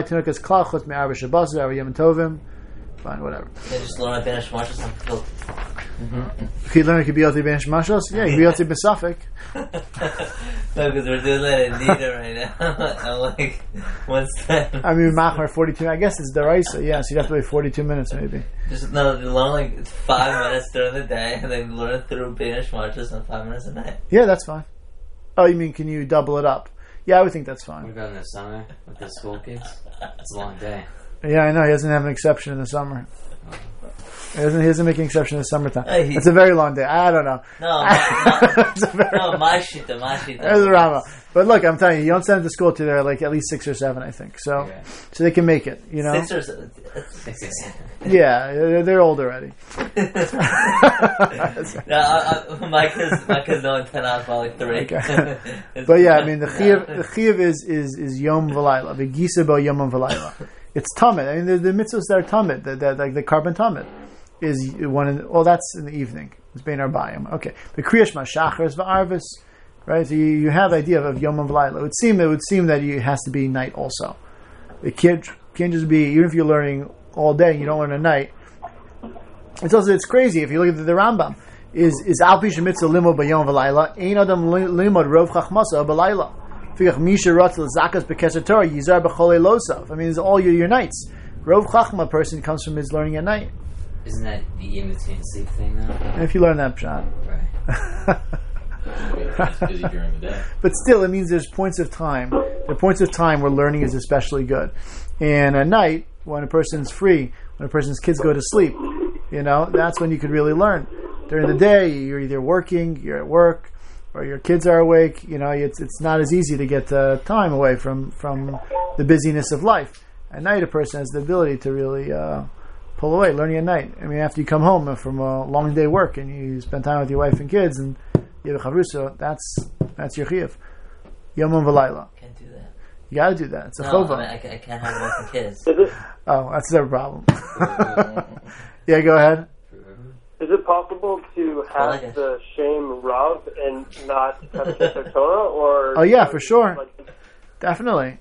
whatever. They just learn a Banish Marshals and kill. Can you learn it could be Yotzi Banish Mashals? Yeah, you can be Yotzi B'Safik. No, because we're doing that in Nida right now. I'm like, one step. I mean, Machmar forty-two. I guess it's Daraisa. Yeah, so you'd have to wait forty-two minutes maybe. Just no, learn like five minutes during the day, and then learn through Banish Marshals and five minutes a night. Yeah, that's fine. Oh, you mean can you double it up? Yeah, I would think that's fine. What about in the summer with the school kids? It's a long day. Yeah, I know. He doesn't have an exception in the summer. He doesn't, he doesn't make an exception in the summertime. Hey, he- it's a very long day. I don't know. No, my, my, It's a very no, long- my shita, my shita. There's a Rama. But look, I'm telling you, you don't send them to school till they're like at least six or seven, I think. So, Okay. so they can make it. You know. Six or seven. Yeah, they're, they're old already. No, I, I, my kids, my kids know in ten hours by like three. Okay. But yeah, I mean the chiyuv, the chiyuv is is is yom v'layla. V'gisa bo yom v'layla. It's tamid. I mean the, the mitzvahs that are tamid, the, the, like the carbon tamid, is one. In, well, that's in the evening. It's bein arbayim. Okay. The kriyash mashachar is v'arvis. Right. So you, you have the idea of yom v'layla. It would seem it would seem that it has to be night also. It can't can't just be even if you're learning all day and you don't learn at night. It's also it's crazy if you look at the, the Rambam is is al pi shemitzah limod b'yom v'layla ein adam limod rov chachmasa b'layla figach misha ratz l'zakas b'keser Torah yizar b'cholei losav. I mean, it's all your, your nights. Rov chachma person comes from his learning at night. Isn't that the in between sleep thing though? And if you learn that pshat, Right. It's busy during the day. but still, it means there's points of time. There are points of time where learning is especially good, and at night when a person's free, when a person's kids go to sleep. You know, that's when you could really learn. During the day, you're either working, you're at work, or your kids are awake. You know, it's it's not as easy to get uh, time away from, from the busyness of life. At night, a person has the ability to really uh, pull away, learning at night. I mean, after you come home from a long day work and you spend time with your wife and kids and you have a chavrusa, that's that's your chiyuv. Yomam v'layla. Can't do that. You got to do that. It's a No, chova. I, mean, I, ca- I can't have wife and kids. Is it Oh, that's their problem. Yeah, go ahead. is it possible to I like have it. the shame Rav and not have the Torah? Or Oh, yeah, for sure. Like, Definitely.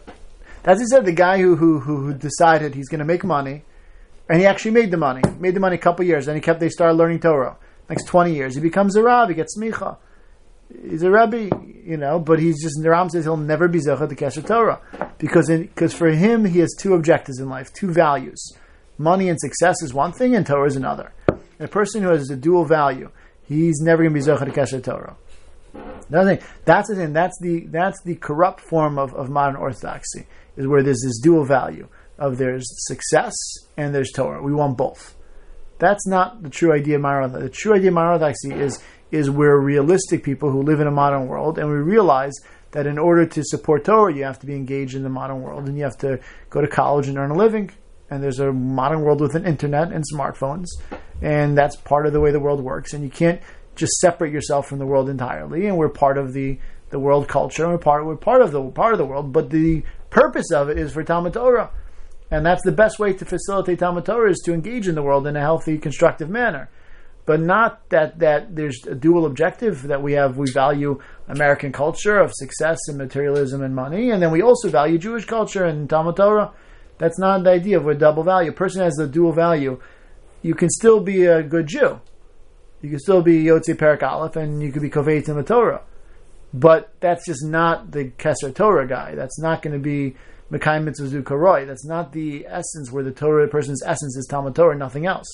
As he said, the guy who, who, who decided he's going to make money, and he actually made the money, made the money a couple years, and he kept, they started learning Torah. Next twenty years, he becomes a Rav, he gets smicha. He's a Rebbe, you know, but he's just, the Ram says he'll never be Zechah to Kesher Torah. Because in, because for him, he has two objectives in life, two values. Money and success is one thing, and Torah is another. And a person who has a dual value, he's never going to be Zechah to Kesher Torah. Another thing, that's the thing, that's the, that's the corrupt form of, of modern orthodoxy, is where there's this dual value of there's success and there's Torah. We want both. That's not the true idea of modern orthodoxy. The true idea of modern orthodoxy is is we're realistic people who live in a modern world, and we realize that in order to support Torah, you have to be engaged in the modern world, and you have to go to college and earn a living. And there's a modern world with an internet and smartphones, and that's part of the way the world works. And you can't just separate yourself from the world entirely. And we're part of the, the world culture, and we're part we're part of the part of the world. But the purpose of it is for Talmud Torah, and that's the best way to facilitate Talmud Torah is to engage in the world in a healthy, constructive manner. But not that, that there's a dual objective that we have. We value American culture of success and materialism and money, and then we also value Jewish culture and Talmud Torah. That's not the idea of a double value. A person has a dual value. You can still be a good Jew. You can still be Yotzei Perek Aleph, and you could be Kovei in the Torah. But that's just not the Keser Torah guy. That's not going to be Mekayim Mitzvah Zu Karoi. That's not the essence where the Torah person's essence is Talmud Torah, nothing else.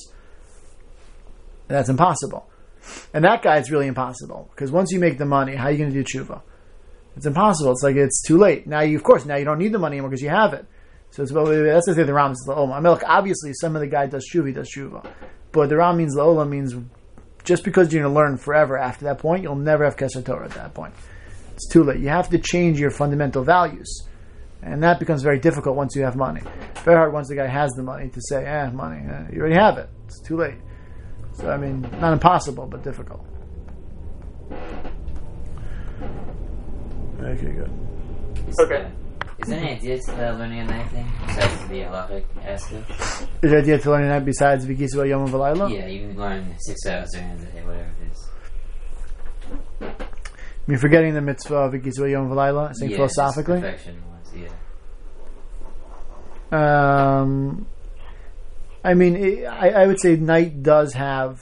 And that's impossible. And that guy, it's really impossible. Because once you make the money, how are you going to do tshuva? It's impossible. It's like it's too late. Now, you, of course, now you don't need the money anymore because you have it. So it's, that's the thing the Ram says, La'olam. I mean, look, obviously, some of the guy does tshuva, he does tshuva. But the Ram means La'olam means just because you're going to learn forever after that point, you'll never have Keser Torah at that point. It's too late. You have to change your fundamental values. And that becomes very difficult once you have money. Very hard once the guy has the money to say, eh, money. Eh, you already have it. It's too late. So, I mean, not impossible, but difficult. Okay, good. Is Okay. The, Is there any idea to uh, learning a night thing besides the halachic aspect? Is there idea to learn a night besides V'kisva Yom V'layla? Yeah, you can learn six hours during the day, whatever it is. I mean, forgetting the mitzvah of V'kisva Yom V'layla, I think yeah, philosophically. Perfection was, yeah. Um, I mean, it, I, I would say night does have.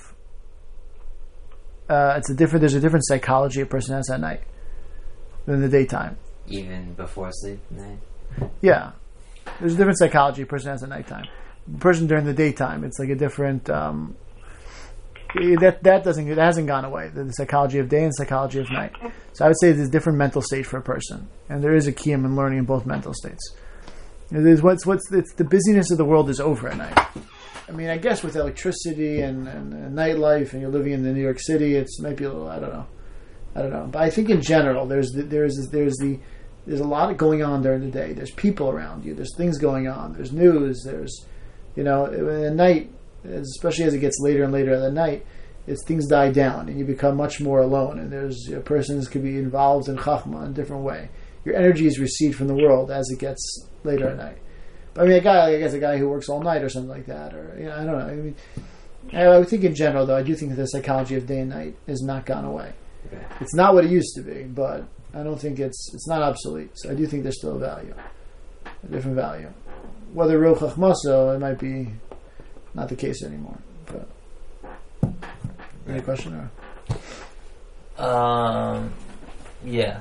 Uh, it's a different. There's a different psychology a person has at night than the daytime. Even before sleep night? Yeah, there's a different psychology a person has at nighttime. The person during the daytime, it's like a different. Um, that that doesn't that hasn't gone away. The, the psychology of day and psychology of night. So I would say there's a different mental state for a person, and there is a kiyum in learning in both mental states. There's what's what's it's the busyness of the world is over at night. I mean, I guess with electricity and, and, and nightlife, and you're living in the New York City, it's maybe a little. I don't know. I don't know. But I think in general, there's the, there's there's the there's a lot going on during the day. There's people around you. There's things going on. There's news. There's, you know, at night, especially as it gets later and later in the night, it's things die down and you become much more alone. And there's you know, persons could be involved in chachma in a different way. Your energy is receded from the world as it gets later at night. But I mean, a guy, I guess, a guy who works all night or something like that, or you know, I don't know. I mean, I would think in general, though, I do think that the psychology of day and night has not gone away. Okay. It's not what it used to be, but I don't think it's it's not obsolete. So I do think there's still a value, a different value. Whether real chachmaso, it might be not the case anymore. But any question or? Um, yeah.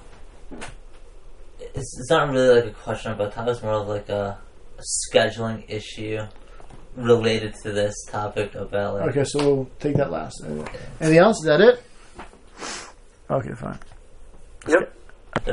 It's, it's not really like a question about time. It's more of like a, a scheduling issue related to this topic about. Like, okay, so we'll take that last. Anything else? Is that it? Okay, fine. Yep.